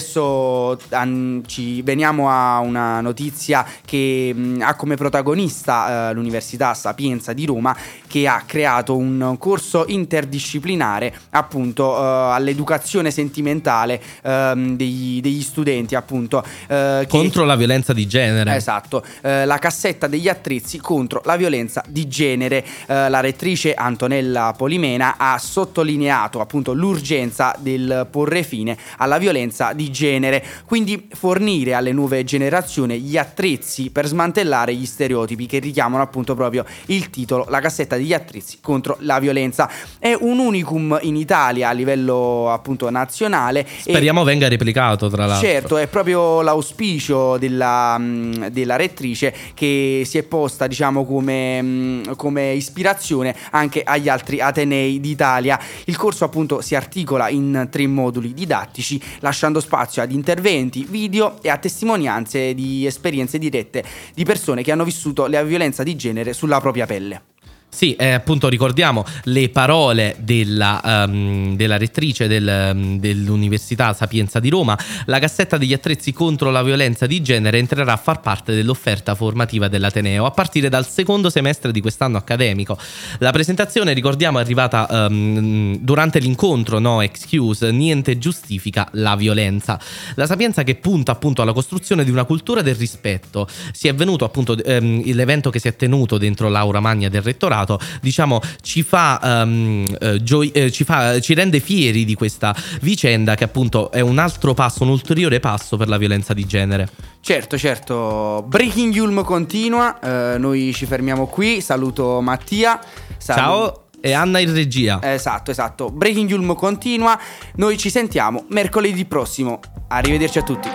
Adesso an, ci veniamo a una notizia che mh, ha come protagonista eh, l'Università Sapienza di Roma, che ha creato un corso interdisciplinare appunto uh, all'educazione sentimentale uh, degli, degli studenti appunto uh, contro che, la violenza di genere. esatto, uh, la cassetta degli attrezzi contro la violenza di genere. Uh, la rettrice Antonella Polimena ha sottolineato appunto l'urgenza del porre fine alla violenza di genere, quindi fornire alle nuove generazioni gli attrezzi per smantellare gli stereotipi che richiamano appunto proprio il titolo, la cassetta degli attrezzi contro la violenza. È un unicum in Italia a livello appunto nazionale. Speriamo e, venga replicato tra l'altro. Certo, è proprio l'auspicio della, della rettrice che si è posta diciamo come, come ispirazione anche agli altri atenei d'Italia. Il corso appunto si articola in tre moduli didattici, lasciando spazio ad interventi, video e a testimonianze di esperienze dirette di persone che hanno vissuto la violenza di genere sulla propria pelle. Sì, eh, appunto ricordiamo le parole della, um, della rettrice del, um, dell'Università Sapienza di Roma. La cassetta degli attrezzi contro la violenza di genere entrerà a far parte dell'offerta formativa dell'Ateneo a partire dal secondo semestre di quest'anno accademico. La presentazione, ricordiamo, è arrivata um, durante l'incontro No Excuse, niente giustifica la violenza. La Sapienza che punta appunto alla costruzione di una cultura del rispetto. Si è venuto appunto um, l'evento che si è tenuto dentro l'Aula Magna del Rettorato, diciamo ci fa, um, eh, gio- eh, ci fa ci rende fieri di questa vicenda che appunto è un altro passo, un ulteriore passo per la violenza di genere. Certo, certo. Breaking Yulm continua, eh, noi ci fermiamo qui. Saluto Mattia. Saluto. Ciao. E Anna in regia. Esatto, esatto. Breaking Yulm continua. Noi ci sentiamo mercoledì prossimo. Arrivederci a tutti.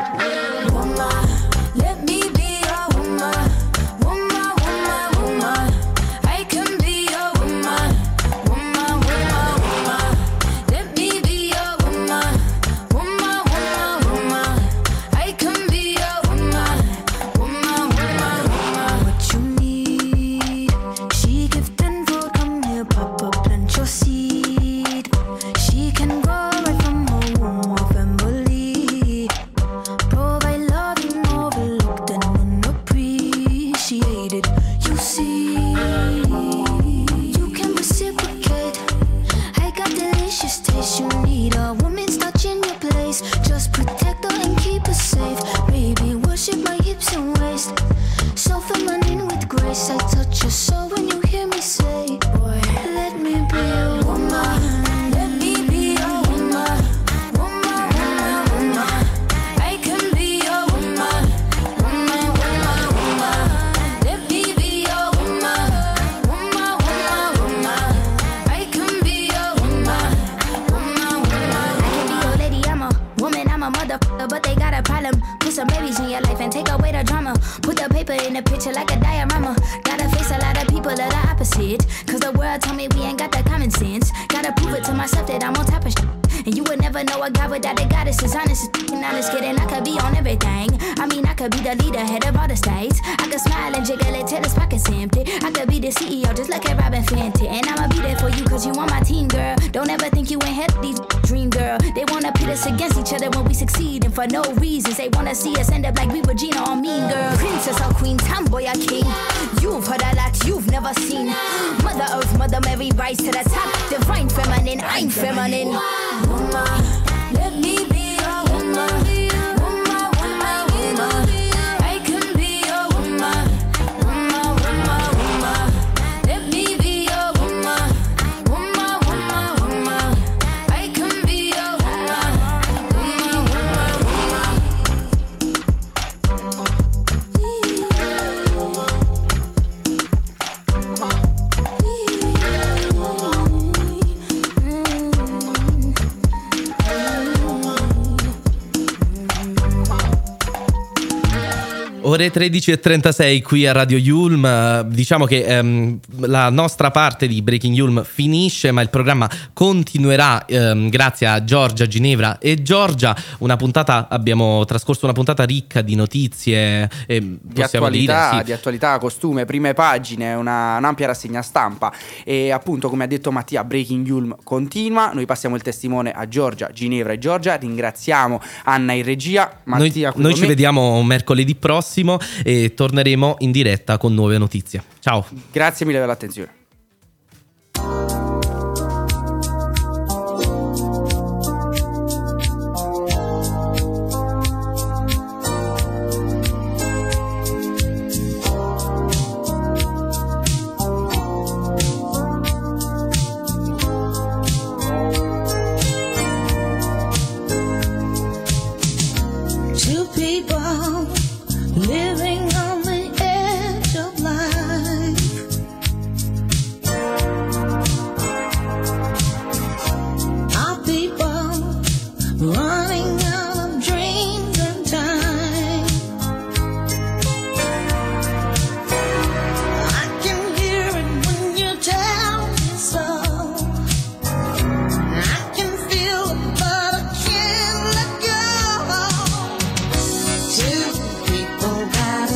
Put the paper in the picture like a diorama. Gotta face a lot of people that are opposite, cause the world then I could be on everything. I mean, I could be the leader, head of all the states. I could smile and jiggle it till his pockets empty. I could be the C E O, just like a Robin Fenty. And I'ma be there for you, cause you on my team, girl. Don't ever think you ain't had these dream, girl. They wanna pit us against each other when we succeed, and for no reasons. They wanna see us end up like we were Gina or Mean Girl. Princess or queen, tomboy or king. You've heard a lot you've never seen. Mother Earth, Mother Mary, rise to the top. Divine feminine, I'm feminine. Woman, let me be a woman. Woman, woman, woman. I can be a woman. Woman, woman, woman. Let me be a woman. Woman, woman, woman. I can be a woman. Woman, woman, woman. Ore tredici e trentasei qui a Radio Yulm. Diciamo che ehm, la nostra parte di Breaking Yulm finisce, ma il programma continuerà ehm, grazie a Giorgia, Ginevra e Giorgia. Una puntata, abbiamo trascorso una puntata ricca di notizie e Di possiamo attualità, dire, sì. di attualità, costume, prime pagine, una, un'ampia rassegna stampa. E appunto, come ha detto Mattia, Breaking Yulm continua. Noi passiamo il testimone a Giorgia, Ginevra e Giorgia. Ringraziamo Anna in regia. Mattia, Noi, qui noi con ci me. vediamo mercoledì prossimo e torneremo in diretta con nuove notizie. Ciao. Grazie mille per l'attenzione. Two people living on the edge of life. Our people running out of dreams and time. I can hear it when you tell me so. I can feel it, but I can't let go. Two people got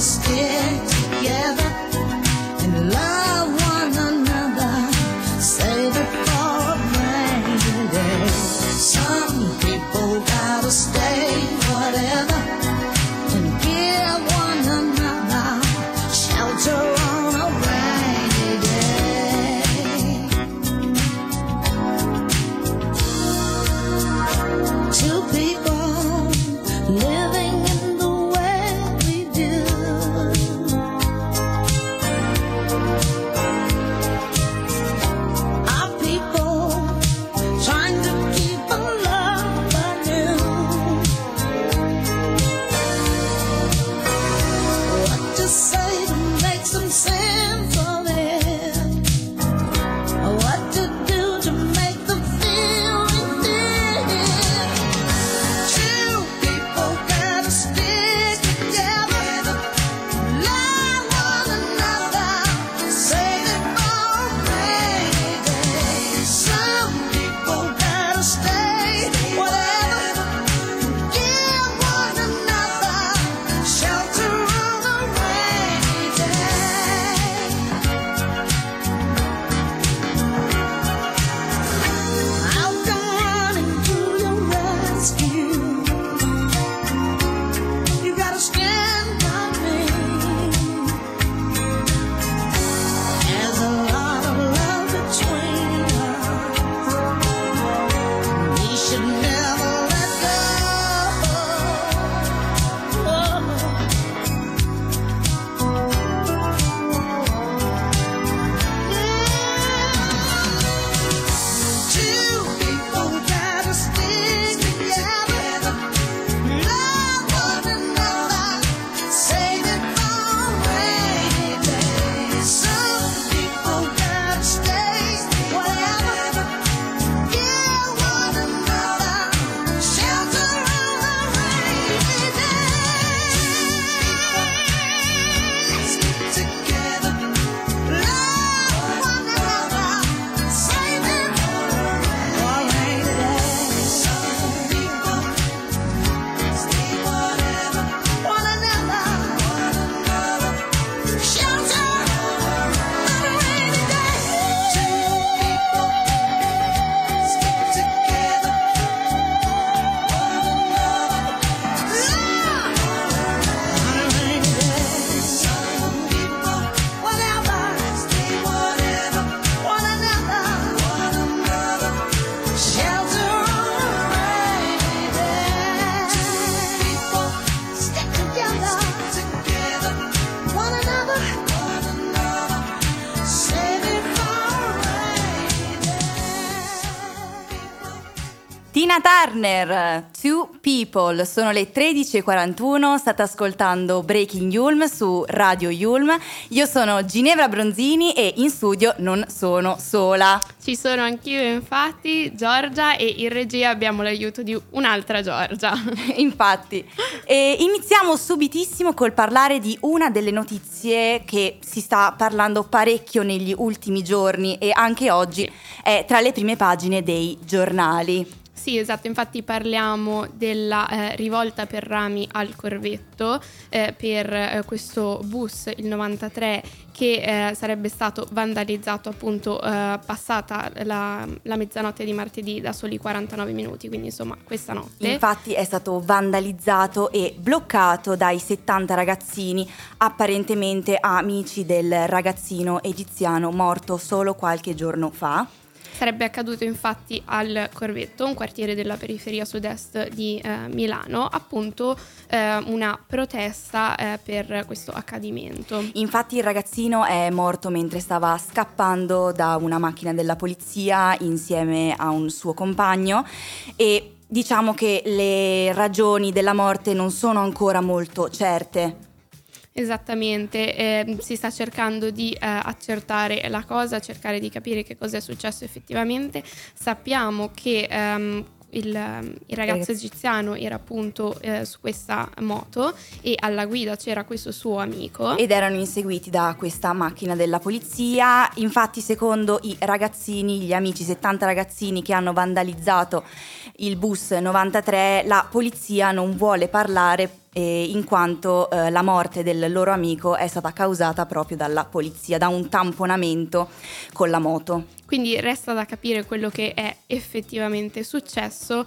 Tina Turner, Two People, sono le tredici e quarantuno, state ascoltando Breaking Yulm su Radio Yulm. Io sono Ginevra Bronzini e in studio non sono sola. Ci sono anch'io, infatti, Giorgia, e in regia abbiamo l'aiuto di un'altra Giorgia. Infatti. E iniziamo subitissimo col parlare di una delle notizie che si sta parlando parecchio negli ultimi giorni e anche oggi Sì. è tra le prime pagine dei giornali. Sì, esatto, infatti parliamo della eh, rivolta per rami al Corvetto eh, per eh, questo bus, il novantatré, che eh, sarebbe stato vandalizzato appunto eh, passata la, la mezzanotte di martedì da soli quarantanove minuti, quindi insomma questa notte. Infatti è stato vandalizzato e bloccato dai settanta ragazzini, apparentemente amici del ragazzino egiziano morto solo qualche giorno fa. Sarebbe accaduto infatti al Corvetto, un quartiere della periferia sud-est di eh, Milano, appunto eh, una protesta eh, per questo accadimento. Infatti il ragazzino è morto mentre stava scappando da una macchina della polizia insieme a un suo compagno e diciamo che le ragioni della morte non sono ancora molto certe. Esattamente, eh, si sta cercando di eh, accertare la cosa, cercare di capire che cosa è successo effettivamente. Sappiamo che ehm, il, il ragazzo egiziano era appunto eh, su questa moto e alla guida c'era questo suo amico. Ed erano inseguiti da questa macchina della polizia. Infatti, secondo i ragazzini, gli amici, settanta ragazzini che hanno vandalizzato il bus novantatré, la polizia non vuole parlare eh, in quanto eh, la morte del loro amico è stata causata proprio dalla polizia, da un tamponamento con la moto. Quindi resta da capire quello che è effettivamente successo,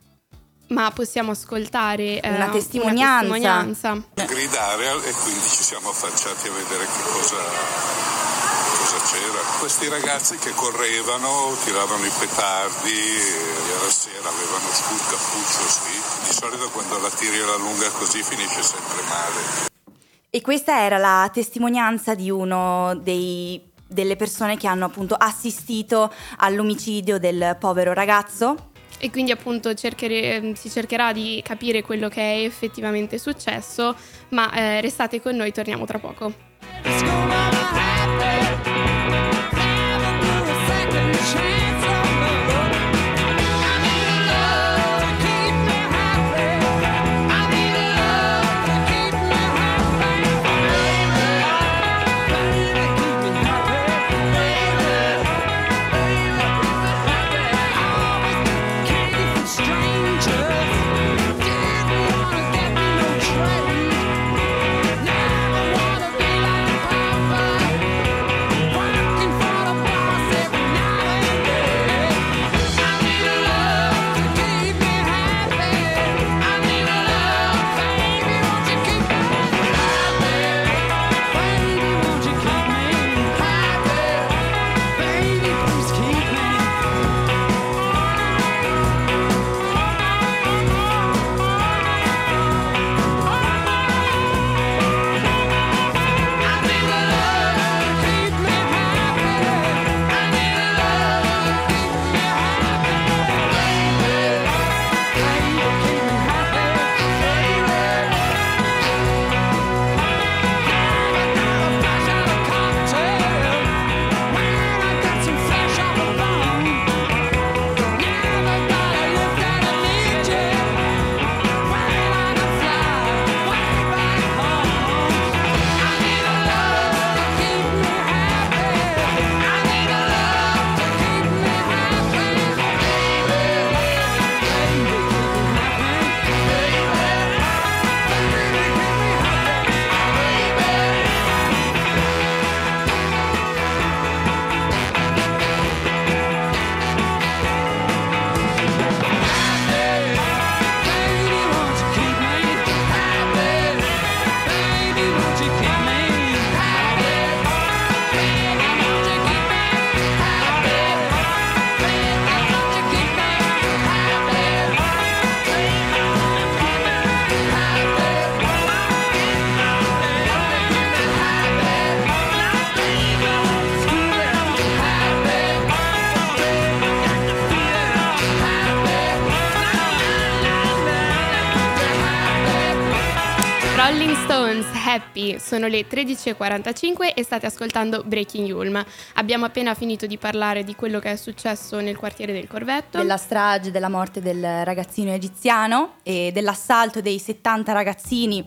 ma possiamo ascoltare eh, una testimonianza. Una testimonianza. Gridare e quindi ci siamo affacciati a vedere che cosa, cosa c'era. Questi ragazzi che correvano, tiravano i petardi, e alla sera avevano sul cappuccio, sì. Di solito quando la tiri alla lunga così finisce sempre male. E questa era la testimonianza di uno dei delle persone che hanno appunto assistito all'omicidio del povero ragazzo. E quindi appunto cerchere, si cercherà di capire quello che è effettivamente successo, ma eh, restate con noi, torniamo tra poco. Never wanna be like Papa. Rolling Stones, Happy, sono le tredici e quarantacinque e state ascoltando Breaking Ulm. Abbiamo appena finito di parlare di quello che è successo nel quartiere del Corvetto, della strage, della morte del ragazzino egiziano e dell'assalto dei settanta ragazzini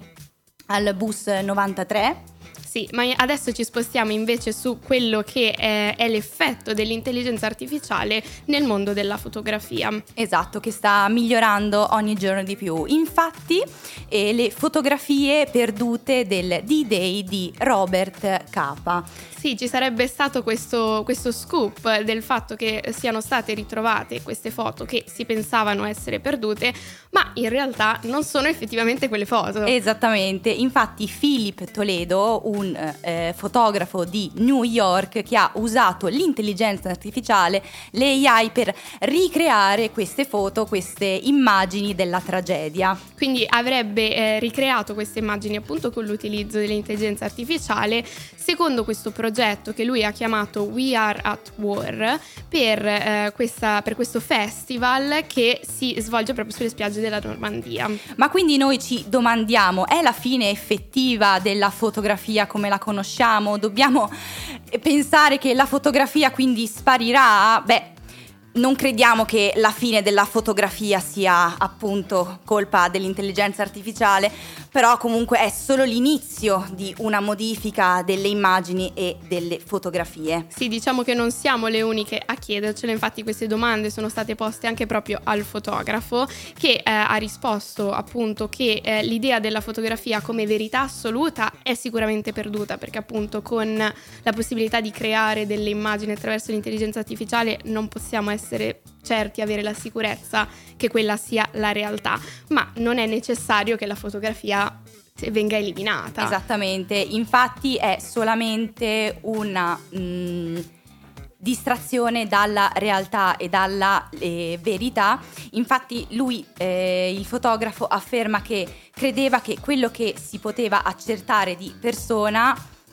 al bus novantatré. Sì, ma adesso ci spostiamo invece su quello che è, è l'effetto dell'intelligenza artificiale nel mondo della fotografia. Esatto, che sta migliorando ogni giorno di più. Infatti, eh, le fotografie perdute del D-Day di Robert Capa. Sì, ci sarebbe stato questo, questo scoop del fatto che siano state ritrovate queste foto che si pensavano essere perdute, ma in realtà non sono effettivamente quelle foto. Esattamente, infatti Philip Toledo, un eh, fotografo di New York che ha usato l'intelligenza artificiale, l'A I, per ricreare queste foto, queste immagini della tragedia. Quindi avrebbe eh, ricreato queste immagini appunto con l'utilizzo dell'intelligenza artificiale secondo questo progetto che lui ha chiamato We Are at War per, eh, questa, per questo festival che si svolge proprio sulle spiagge della Normandia. Ma quindi noi ci domandiamo, è la fine effettiva della fotografia come la conosciamo? Dobbiamo pensare che la fotografia quindi sparirà? Beh, non crediamo che la fine della fotografia sia appunto colpa dell'intelligenza artificiale, però comunque è solo l'inizio di una modifica delle immagini e delle fotografie. Sì, diciamo che non siamo le uniche a chiedercelo, infatti queste domande sono state poste anche proprio al fotografo che eh, ha risposto appunto che eh, l'idea della fotografia come verità assoluta è sicuramente perduta, perché appunto con la possibilità di creare delle immagini attraverso l'intelligenza artificiale non possiamo essere certi, avere la sicurezza che quella sia la realtà, ma non è necessario che la fotografia venga eliminata. Esattamente, infatti è solamente una mh, distrazione dalla realtà e dalla eh, verità. Infatti lui, eh, il fotografo, afferma che credeva che quello che si poteva accertare di persona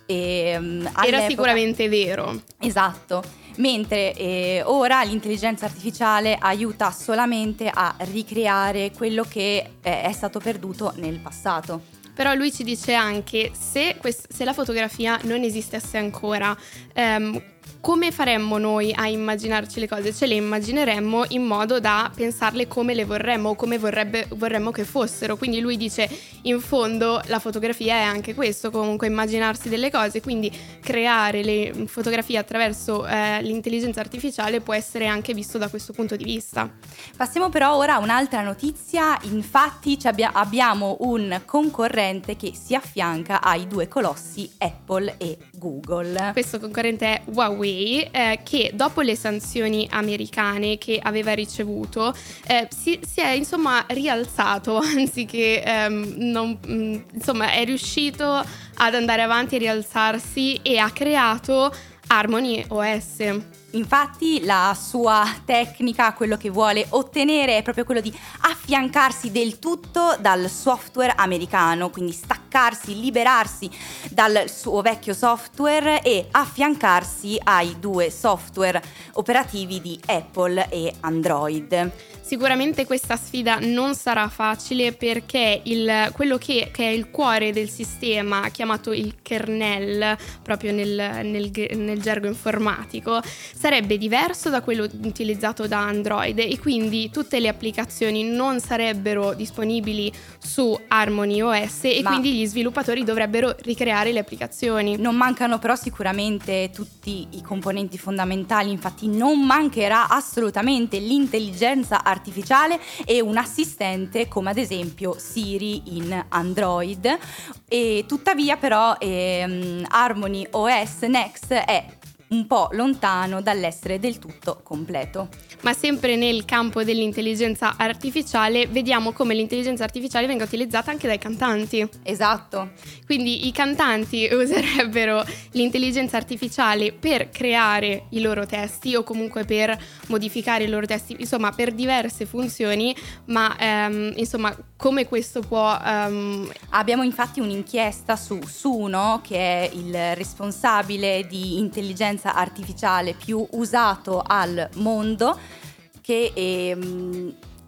ehm, era sicuramente vero. Esatto. Mentre eh, ora l'intelligenza artificiale aiuta solamente a ricreare quello che eh, è stato perduto nel passato. Però lui ci dice anche se, quest- se la fotografia non esistesse ancora, ehm, come faremmo noi a immaginarci le cose? Ce le immagineremmo in modo da pensarle come le vorremmo o come vorrebbe, vorremmo che fossero. Quindi lui dice, in fondo la fotografia è anche questo, comunque immaginarsi delle cose, quindi creare le fotografie attraverso eh, l'intelligenza artificiale può essere anche visto da questo punto di vista. Passiamo però ora a un'altra notizia. Infatti ci abbia- abbiamo un concorrente che si affianca ai due colossi Apple e Google. Questo concorrente è Huawei, eh, che dopo le sanzioni americane che aveva ricevuto eh, si, si è insomma rialzato, anziché ehm, non, mh, insomma è riuscito ad andare avanti e rialzarsi e ha creato Harmony O S. Infatti la sua tecnica, quello che vuole ottenere è proprio quello di affiancarsi del tutto dal software americano, quindi staccarsi, liberarsi dal suo vecchio software e affiancarsi ai due software operativi di Apple e Android. Sicuramente questa sfida non sarà facile perché il, quello che, che è il cuore del sistema, chiamato il kernel, proprio nel, nel, nel gergo informatico, sarebbe diverso da quello utilizzato da Android e quindi tutte le applicazioni non sarebbero disponibili su Harmony O S e Ma quindi gli sviluppatori dovrebbero ricreare le applicazioni. Non mancano però sicuramente tutti i componenti fondamentali, infatti non mancherà assolutamente l'intelligenza artificiale e un assistente come ad esempio Siri in Android. E tuttavia però ehm, Harmony O S Next è un po' lontano dall'essere del tutto completo. Ma sempre nel campo dell'intelligenza artificiale vediamo come l'intelligenza artificiale venga utilizzata anche dai cantanti. Esatto. Quindi i cantanti userebbero l'intelligenza artificiale per creare i loro testi o comunque per modificare i loro testi, insomma per diverse funzioni, ma ehm, insomma come questo può... Um... Abbiamo infatti un'inchiesta su Suno, che è il responsabile di intelligenza artificiale più usato al mondo, che ehm,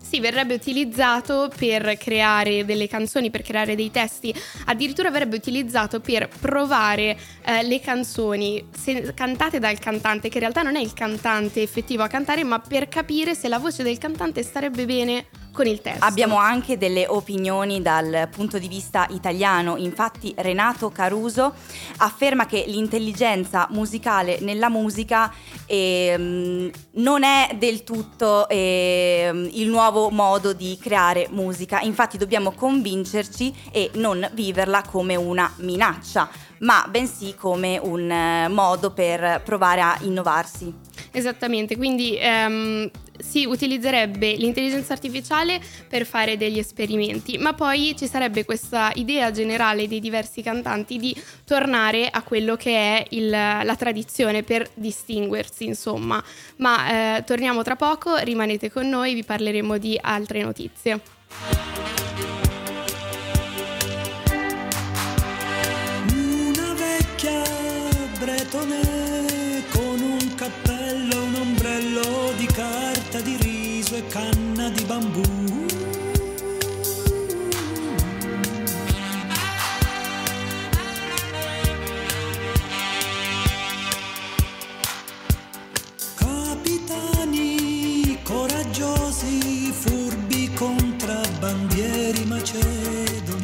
Sì, verrebbe utilizzato per creare delle canzoni, per creare dei testi, addirittura verrebbe utilizzato per provare eh, le canzoni se- cantate dal cantante, che in realtà non è il cantante effettivo a cantare, ma per capire se la voce del cantante starebbe bene con il testo. Abbiamo anche delle opinioni dal punto di vista italiano. Infatti Renato Caruso afferma che l'intelligenza musicale nella musica ehm, non è del tutto ehm, il nuovo modo di creare musica. Infatti dobbiamo convincerci e non viverla come una minaccia, ma bensì come un eh, modo per provare a innovarsi. Esattamente, quindi ehm, si utilizzerebbe l'intelligenza artificiale per fare degli esperimenti, ma poi ci sarebbe questa idea generale dei diversi cantanti di tornare a quello che è il, la tradizione per distinguersi, insomma. Ma eh, torniamo tra poco, rimanete con noi, vi parleremo di altre notizie. Una vecchia bretone con un cappello, un ombrello di carta di riso e canna di bambù. Capitani coraggiosi, furbi contrabbandieri macedoni.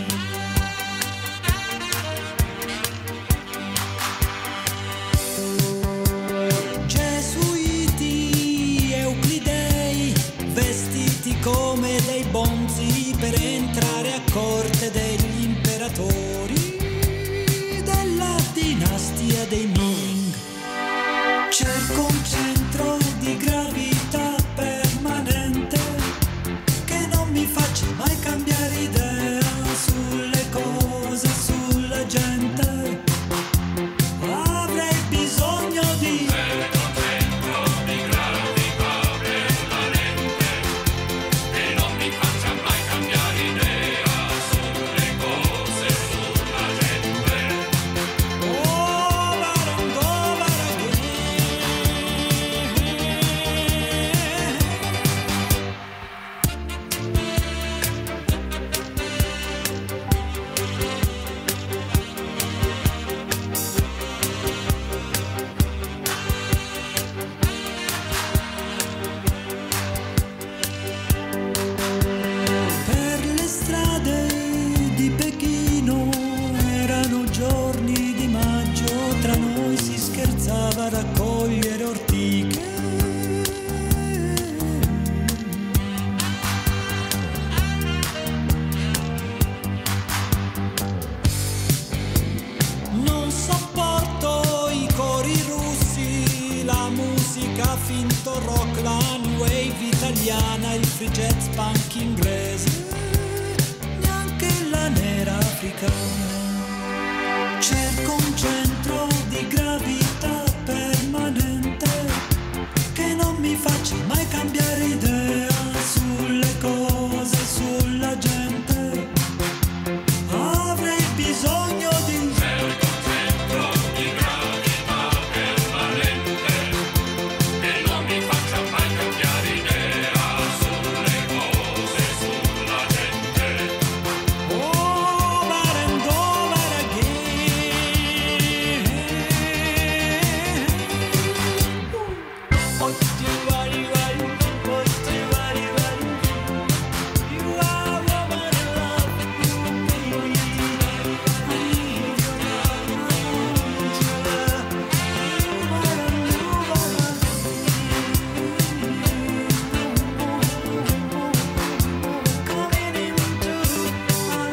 Gesuiti, euclidei, vestiti come dei bonzi per entrare a corte degli imperatori della dinastia dei Ming. Cerco un centro di gravità permanente che non mi faccia mai cambiare idea sulle cose, sulla gente. Avrei bisogno di cerco un centro di gravità permanente che non mi faccia mai cambiare idea sulle cose, sulla gente. Oh, barango, baranghi. Per le strade di Pechino erano giorni di maggio, tra noi si scherzava a raccogliere ortiche. Non sopporto i cori russi, la musica finto rock, la new wave italiana, il free jazz punk inglese, neanche la nera africana. Cerco un centro di gravità permanente che non mi faccia mai cambiare idea sulle cose, sulla gente. Avrei bisogno di cerco un centro di gravità permanente che non mi faccia mai cambiare idea sulle cose, sulla gente. Oh, barango, baranghi. Otti vari vari, otti vari vari. You are woman in love with me. I need your love, I need your love. Coming into my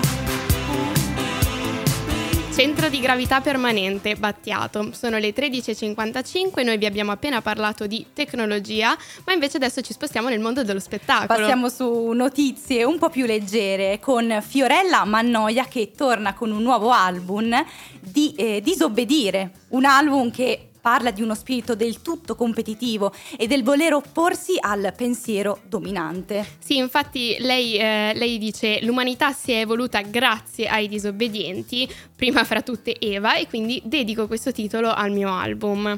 life. Centro di gravità permanente, Battiato. Sono le tredici e cinquantacinque, noi vi abbiamo appena parlato di tecnologia, ma invece adesso ci spostiamo nel mondo dello spettacolo. Passiamo su notizie un po' più leggere con Fiorella Mannoia che torna con un nuovo album di eh, Disobbedire, un album che parla di uno spirito del tutto competitivo e del voler opporsi al pensiero dominante. Sì, infatti lei, eh, lei dice l'umanità si è evoluta grazie ai disobbedienti, prima fra tutte Eva, e quindi dedico questo titolo al mio album.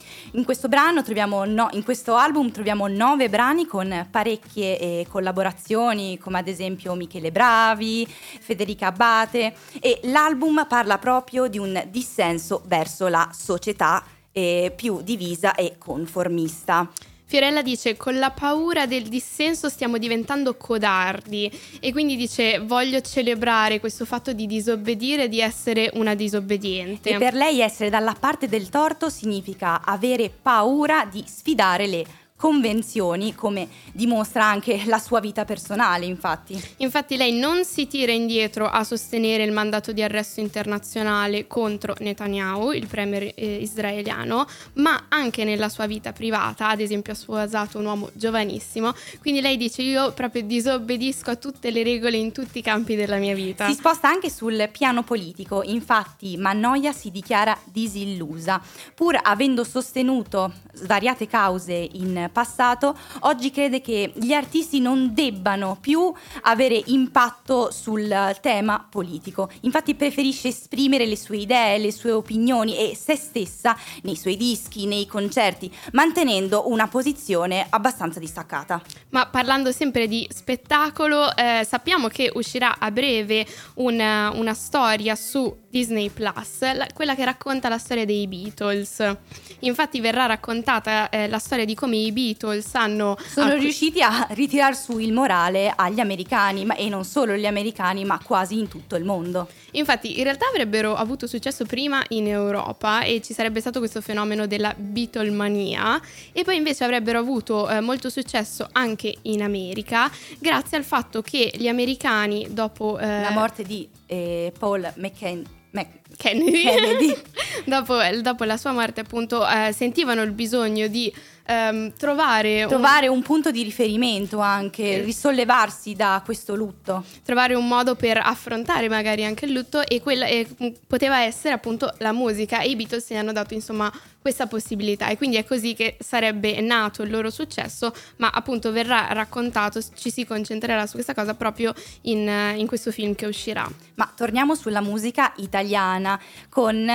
In questo brano troviamo no, in questo album troviamo nove brani con parecchie eh, collaborazioni, come ad esempio Michele Bravi, Federica Abbate, e l'album parla proprio di un dissenso verso la società eh, più divisa e conformista. Fiorella dice: con la paura del dissenso stiamo diventando codardi, e quindi dice: voglio celebrare questo fatto di disobbedire, di essere una disobbediente. E per lei essere dalla parte del torto significa avere paura di sfidare le convenzioni, come dimostra anche la sua vita personale, infatti. Infatti lei non si tira indietro a sostenere il mandato di arresto internazionale contro Netanyahu, il premier eh, israeliano, ma anche nella sua vita privata, ad esempio ha sposato un uomo giovanissimo, quindi lei dice: io proprio disobbedisco a tutte le regole in tutti i campi della mia vita. Si sposta anche sul piano politico, infatti Mannoia si dichiara disillusa. Pur avendo sostenuto svariate cause in passato, oggi crede che gli artisti non debbano più avere impatto sul tema politico. Infatti preferisce esprimere le sue idee, le sue opinioni e se stessa nei suoi dischi, nei concerti, mantenendo una posizione abbastanza distaccata. Ma parlando sempre di spettacolo, eh, sappiamo che uscirà a breve una, una storia su Disney Plus, la, quella che racconta la storia dei Beatles. Infatti verrà raccontata eh, la storia di come i Beatles hanno Sono acqu- riusciti a ritirar su il morale agli americani, ma e non solo gli americani, ma quasi in tutto il mondo. Infatti in realtà avrebbero avuto successo prima in Europa e ci sarebbe stato questo fenomeno della Beatlemania, e poi invece avrebbero avuto eh, molto successo anche in America grazie al fatto che gli americani dopo eh, La morte di eh, Paul McCann Mac- Kennedy, Kennedy. dopo, dopo la sua morte appunto eh, sentivano il bisogno di ehm, trovare, Trovare un punto di riferimento anche, risollevarsi da questo lutto. un, trovare un modo per affrontare magari anche il lutto, e, quella, e poteva essere appunto la musica, e i Beatles ne hanno dato insomma questa possibilità, e quindi è così che sarebbe nato il loro successo, ma appunto verrà raccontato, ci si concentrerà su questa cosa proprio in, in questo film che uscirà. Ma torniamo sulla musica italiana con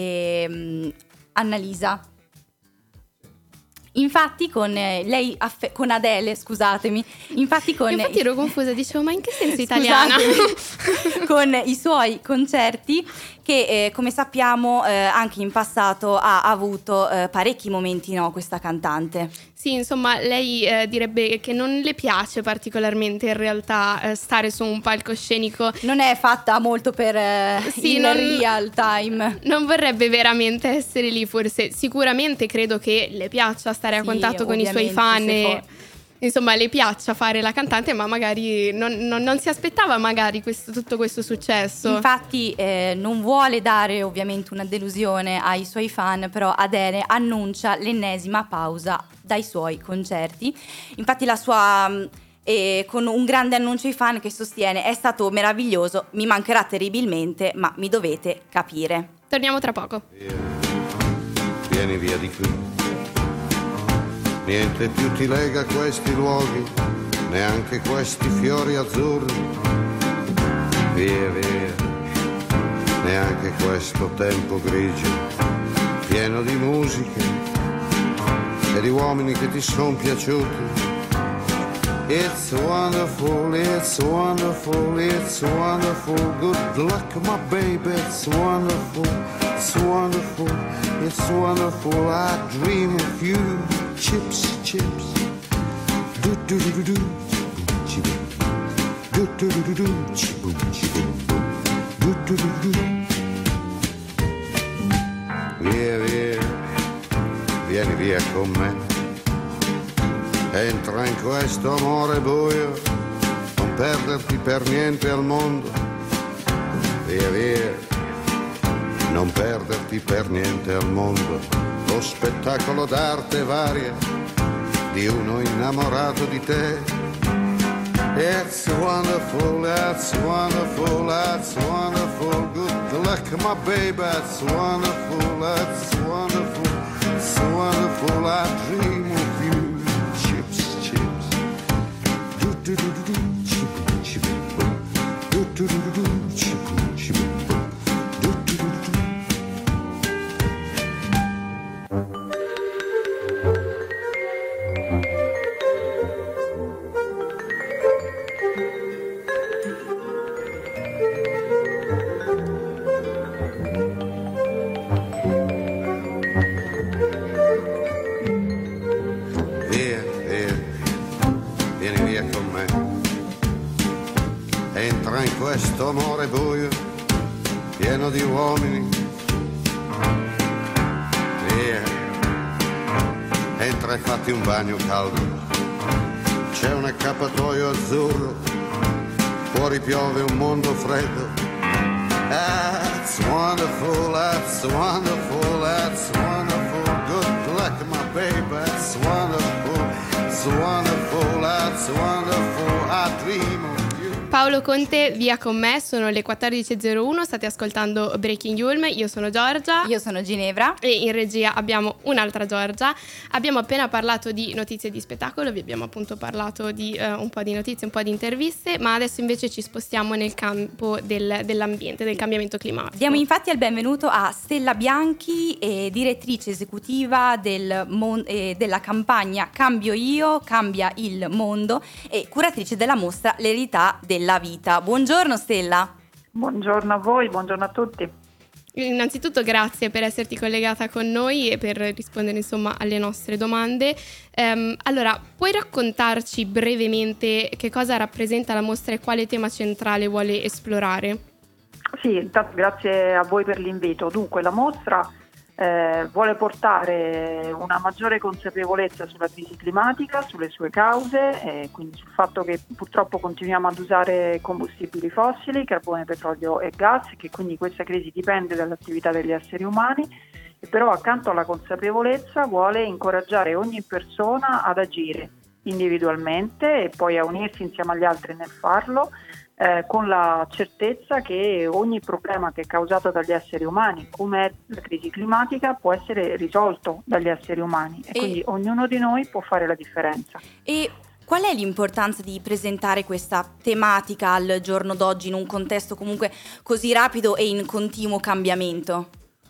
ehm, Annalisa. Infatti con eh, lei affe- con Adele, scusatemi. Infatti con Infatti ero confusa, dicevo: ma in che senso italiana? Scusatemi. Con i suoi concerti che eh, come sappiamo eh, anche in passato ha avuto eh, parecchi momenti, no, questa cantante. Sì, insomma, lei eh, direbbe che non le piace particolarmente in realtà eh, stare su un palcoscenico. Non è fatta molto per eh, Sì, il non- real time. Non vorrebbe veramente essere lì, forse. Sicuramente credo che le piaccia stare a Sì, contatto con i suoi ovviamente, fan se e fo- insomma le piaccia fare la cantante, ma magari non, non- non si aspettava magari questo- tutto questo successo. Infatti eh, non vuole dare ovviamente una delusione ai suoi fan, però Adele annuncia l'ennesima pausa dai suoi concerti. Infatti la sua mh, eh, con un grande annuncio ai fan che sostiene: è stato meraviglioso, mi mancherà terribilmente, ma mi dovete capire. Torniamo tra poco. Vieni via di qui. Niente più ti lega a questi luoghi, neanche questi fiori azzurri. Via, via, neanche questo tempo grigio, pieno di musiche e di uomini che ti sono piaciuti. It's wonderful, it's wonderful, it's wonderful. Good luck, my baby, it's wonderful, it's wonderful, it's wonderful. I dream of you. Chips, chips. Do do do do do. Chiboom. Do do do do do. Chiboom, chiboom. Do do do do do. Via, via, vieni via con me. Entra in questo amore buio, non perderti per niente al mondo. Via, via, non perderti per niente al mondo. Lo spettacolo d'arte varia di uno innamorato di te. It's wonderful, it's wonderful, it's wonderful. Good luck, my baby, it's wonderful, it's wonderful, it's wonderful. I dream of you. Chips, chips. Do do do do do. Chip, chip, boom. Do do do do do. Chip, chip, boom. Do do do do do. corridore buio, pieno di uomini. Via, entra e fatti un bagno caldo. C'è un accappatoio azzurro, fuori piove un mondo freddo. That's wonderful, that's wonderful, that's wonderful. Good luck, my baby, that's wonderful, that's wonderful, that's wonderful. I dream of you. Paolo Conte, via con me, sono le quattordici e zero uno, state ascoltando Breaking Yulm, io sono Giorgia. Io sono Ginevra. E in regia abbiamo un'altra Giorgia. Abbiamo appena parlato di notizie di spettacolo, vi abbiamo appunto parlato di uh, un po' di notizie, un po' di interviste, ma adesso invece ci spostiamo nel campo del, dell'ambiente, del cambiamento climatico. Diamo infatti il benvenuto a Stella Bianchi, eh, direttrice esecutiva del mon- eh, della campagna Cambio Io, Cambia il Mondo e curatrice della mostra L'eredità della vita. Buongiorno Stella. Buongiorno a voi, buongiorno a tutti. Innanzitutto grazie per esserti collegata con noi e per rispondere insomma alle nostre domande. Ehm, allora, puoi raccontarci brevemente che cosa rappresenta la mostra e quale tema centrale vuole esplorare? Sì, intanto grazie a voi per l'invito. Dunque, la mostra eh, vuole portare una maggiore consapevolezza sulla crisi climatica, sulle sue cause, e quindi sul fatto che purtroppo continuiamo ad usare combustibili fossili, carbone, petrolio e gas, che quindi questa crisi dipende dall'attività degli esseri umani, e però accanto alla consapevolezza vuole incoraggiare ogni persona ad agire individualmente e poi a unirsi insieme agli altri nel farlo, Eh, con la certezza che ogni problema che è causato dagli esseri umani, come la crisi climatica, può essere risolto dagli esseri umani e, E- quindi ognuno di noi può fare la differenza. E qual è l'importanza di presentare questa tematica al giorno d'oggi in un contesto comunque così rapido e in continuo cambiamento?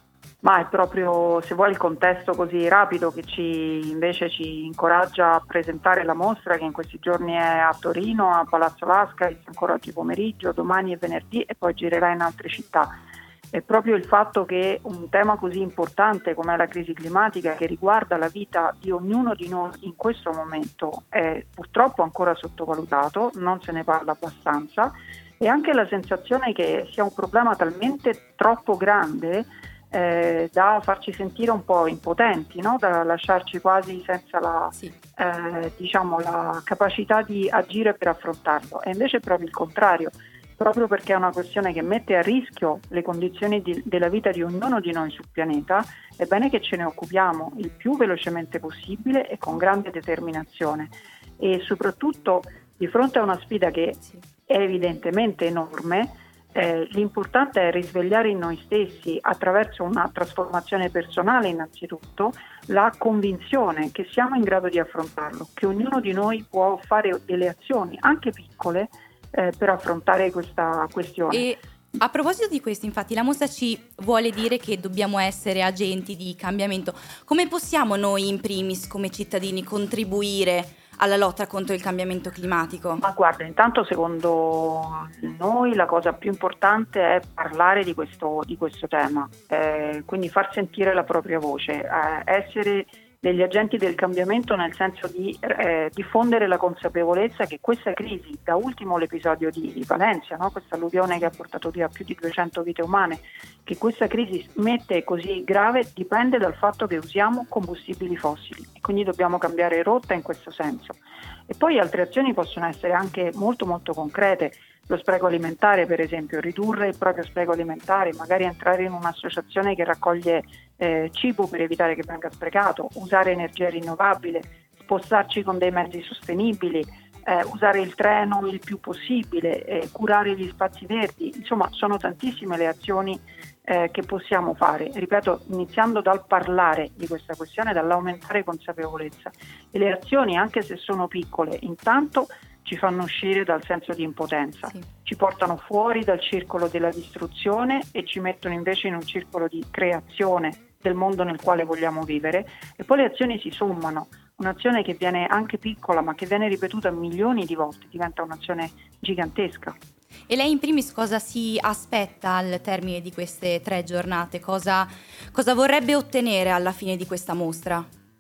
Ma è proprio, se vuoi, il contesto così rapido che ci invece ci incoraggia a presentare la mostra, che in questi giorni è a Torino, a Palazzo Lascari, ancora oggi pomeriggio, domani e venerdì, e poi girerà in altre città. È proprio il fatto che un tema così importante come la crisi climatica, che riguarda la vita di ognuno di noi in questo momento, è purtroppo ancora sottovalutato, non se ne parla abbastanza, e anche la sensazione che sia un problema talmente troppo grande Eh, da farci sentire un po' impotenti, no? Da lasciarci quasi senza la, Sì. eh, diciamo, la capacità di agire per affrontarlo. E invece è proprio il contrario, proprio perché è una questione che mette a rischio le condizioni di, della vita di ognuno di noi sul pianeta. È bene che ce ne occupiamo il più velocemente possibile e con grande determinazione, e soprattutto di fronte a una sfida che è evidentemente enorme. Eh, l'importante è risvegliare in noi stessi, attraverso una trasformazione personale innanzitutto, la convinzione che siamo in grado di affrontarlo, che ognuno di noi può fare delle azioni, anche piccole, eh, per affrontare questa questione. E a proposito di questo, infatti, la mostra ci vuole dire che dobbiamo essere agenti di cambiamento. Come possiamo noi, in primis, come cittadini, contribuire alla lotta contro il cambiamento climatico? Ma guarda, intanto secondo noi la cosa più importante è parlare di questo, di questo tema, eh, quindi far sentire la propria voce, eh, essere degli agenti del cambiamento, nel senso di eh, diffondere la consapevolezza che questa crisi, da ultimo l'episodio di Valencia, no? Questa alluvione che ha portato via più di duecento vite umane, che questa crisi mette così grave dipende dal fatto che usiamo combustibili fossili, e quindi dobbiamo cambiare rotta in questo senso. E poi altre azioni possono essere anche molto molto concrete. Lo spreco alimentare, per esempio, ridurre il proprio spreco alimentare, magari entrare in un'associazione che raccoglie eh, cibo per evitare che venga sprecato, usare energia rinnovabile, spostarci con dei mezzi sostenibili, eh, usare il treno il più possibile, eh, curare gli spazi verdi. Insomma, sono tantissime le azioni eh, che possiamo fare, ripeto, iniziando dal parlare di questa questione, dall'aumentare consapevolezza. E le azioni, anche se sono piccole, intanto ci fanno uscire dal senso di impotenza, Sì. ci portano fuori dal circolo della distruzione e ci mettono invece in un circolo di creazione del mondo nel quale vogliamo vivere, e poi le azioni si sommano. Un'azione che viene anche piccola ma che viene ripetuta milioni di volte diventa un'azione gigantesca. E lei in primis cosa si aspetta al termine di queste tre giornate? Cosa, cosa vorrebbe ottenere alla fine di questa mostra?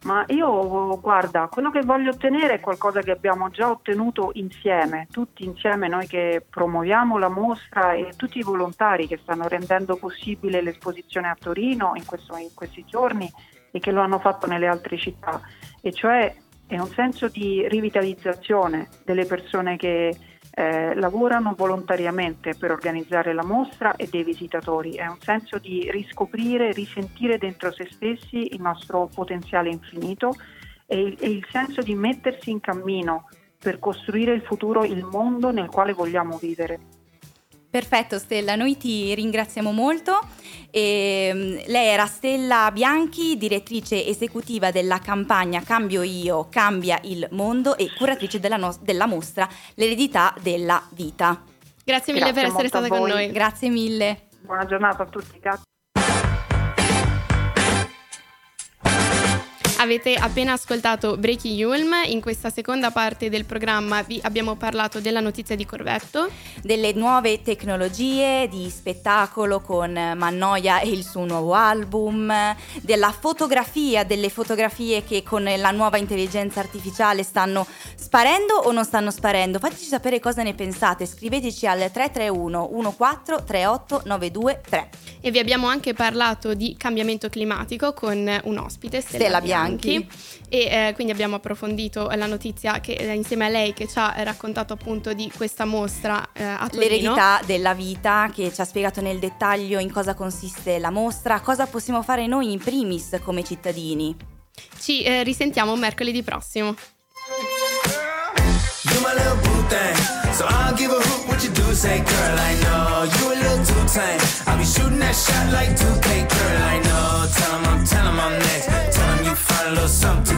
Ma io, guarda, quello che voglio ottenere è qualcosa che abbiamo già ottenuto insieme, tutti insieme, noi che promuoviamo la mostra e tutti i volontari che stanno rendendo possibile l'esposizione a Torino in, questo, in questi giorni e che lo hanno fatto nelle altre città, e cioè è un senso di rivitalizzazione delle persone che eh, lavorano volontariamente per organizzare la mostra e dei visitatori, è un senso di riscoprire, risentire dentro se stessi il nostro potenziale infinito e il, e il senso di mettersi in cammino per costruire il futuro, il mondo nel quale vogliamo vivere. Perfetto Stella, noi ti ringraziamo molto. E, lei era Stella Bianchi, direttrice esecutiva della campagna Cambio Io, Cambia il Mondo e curatrice della, no- della mostra L'eredità della vita. Grazie mille Grazie per essere molto a stata con voi. noi. Grazie mille. Buona giornata a tutti, grazie. Avete appena ascoltato Breaking Ulm. In questa seconda parte del programma vi abbiamo parlato della notizia di Corvetto, Delle nuove tecnologie di spettacolo con Mannoia e il suo nuovo album, della fotografia, delle fotografie che con la nuova intelligenza artificiale stanno sparendo o non stanno sparendo. Fateci sapere cosa ne pensate, scriveteci al tre tre uno uno quattro tre otto nove due tre. e vi abbiamo anche parlato di cambiamento climatico con un ospite, Stella, Stella Bianchi. Bianchi. E eh, quindi abbiamo approfondito la notizia che eh, insieme a lei che ci ha raccontato appunto di questa mostra eh, a Torino. L'eredità della vita, che ci ha spiegato nel dettaglio in cosa consiste la mostra, cosa possiamo fare noi in primis come cittadini. Ci eh, risentiamo mercoledì prossimo. You my little boo thing, so I don't give a hoot what you do. Say, girl, I know you a little too tame. I'll be shooting that shot like two K, girl, I know. Tell 'em I'm, tell 'em I'm next. Tell 'em you find a little something.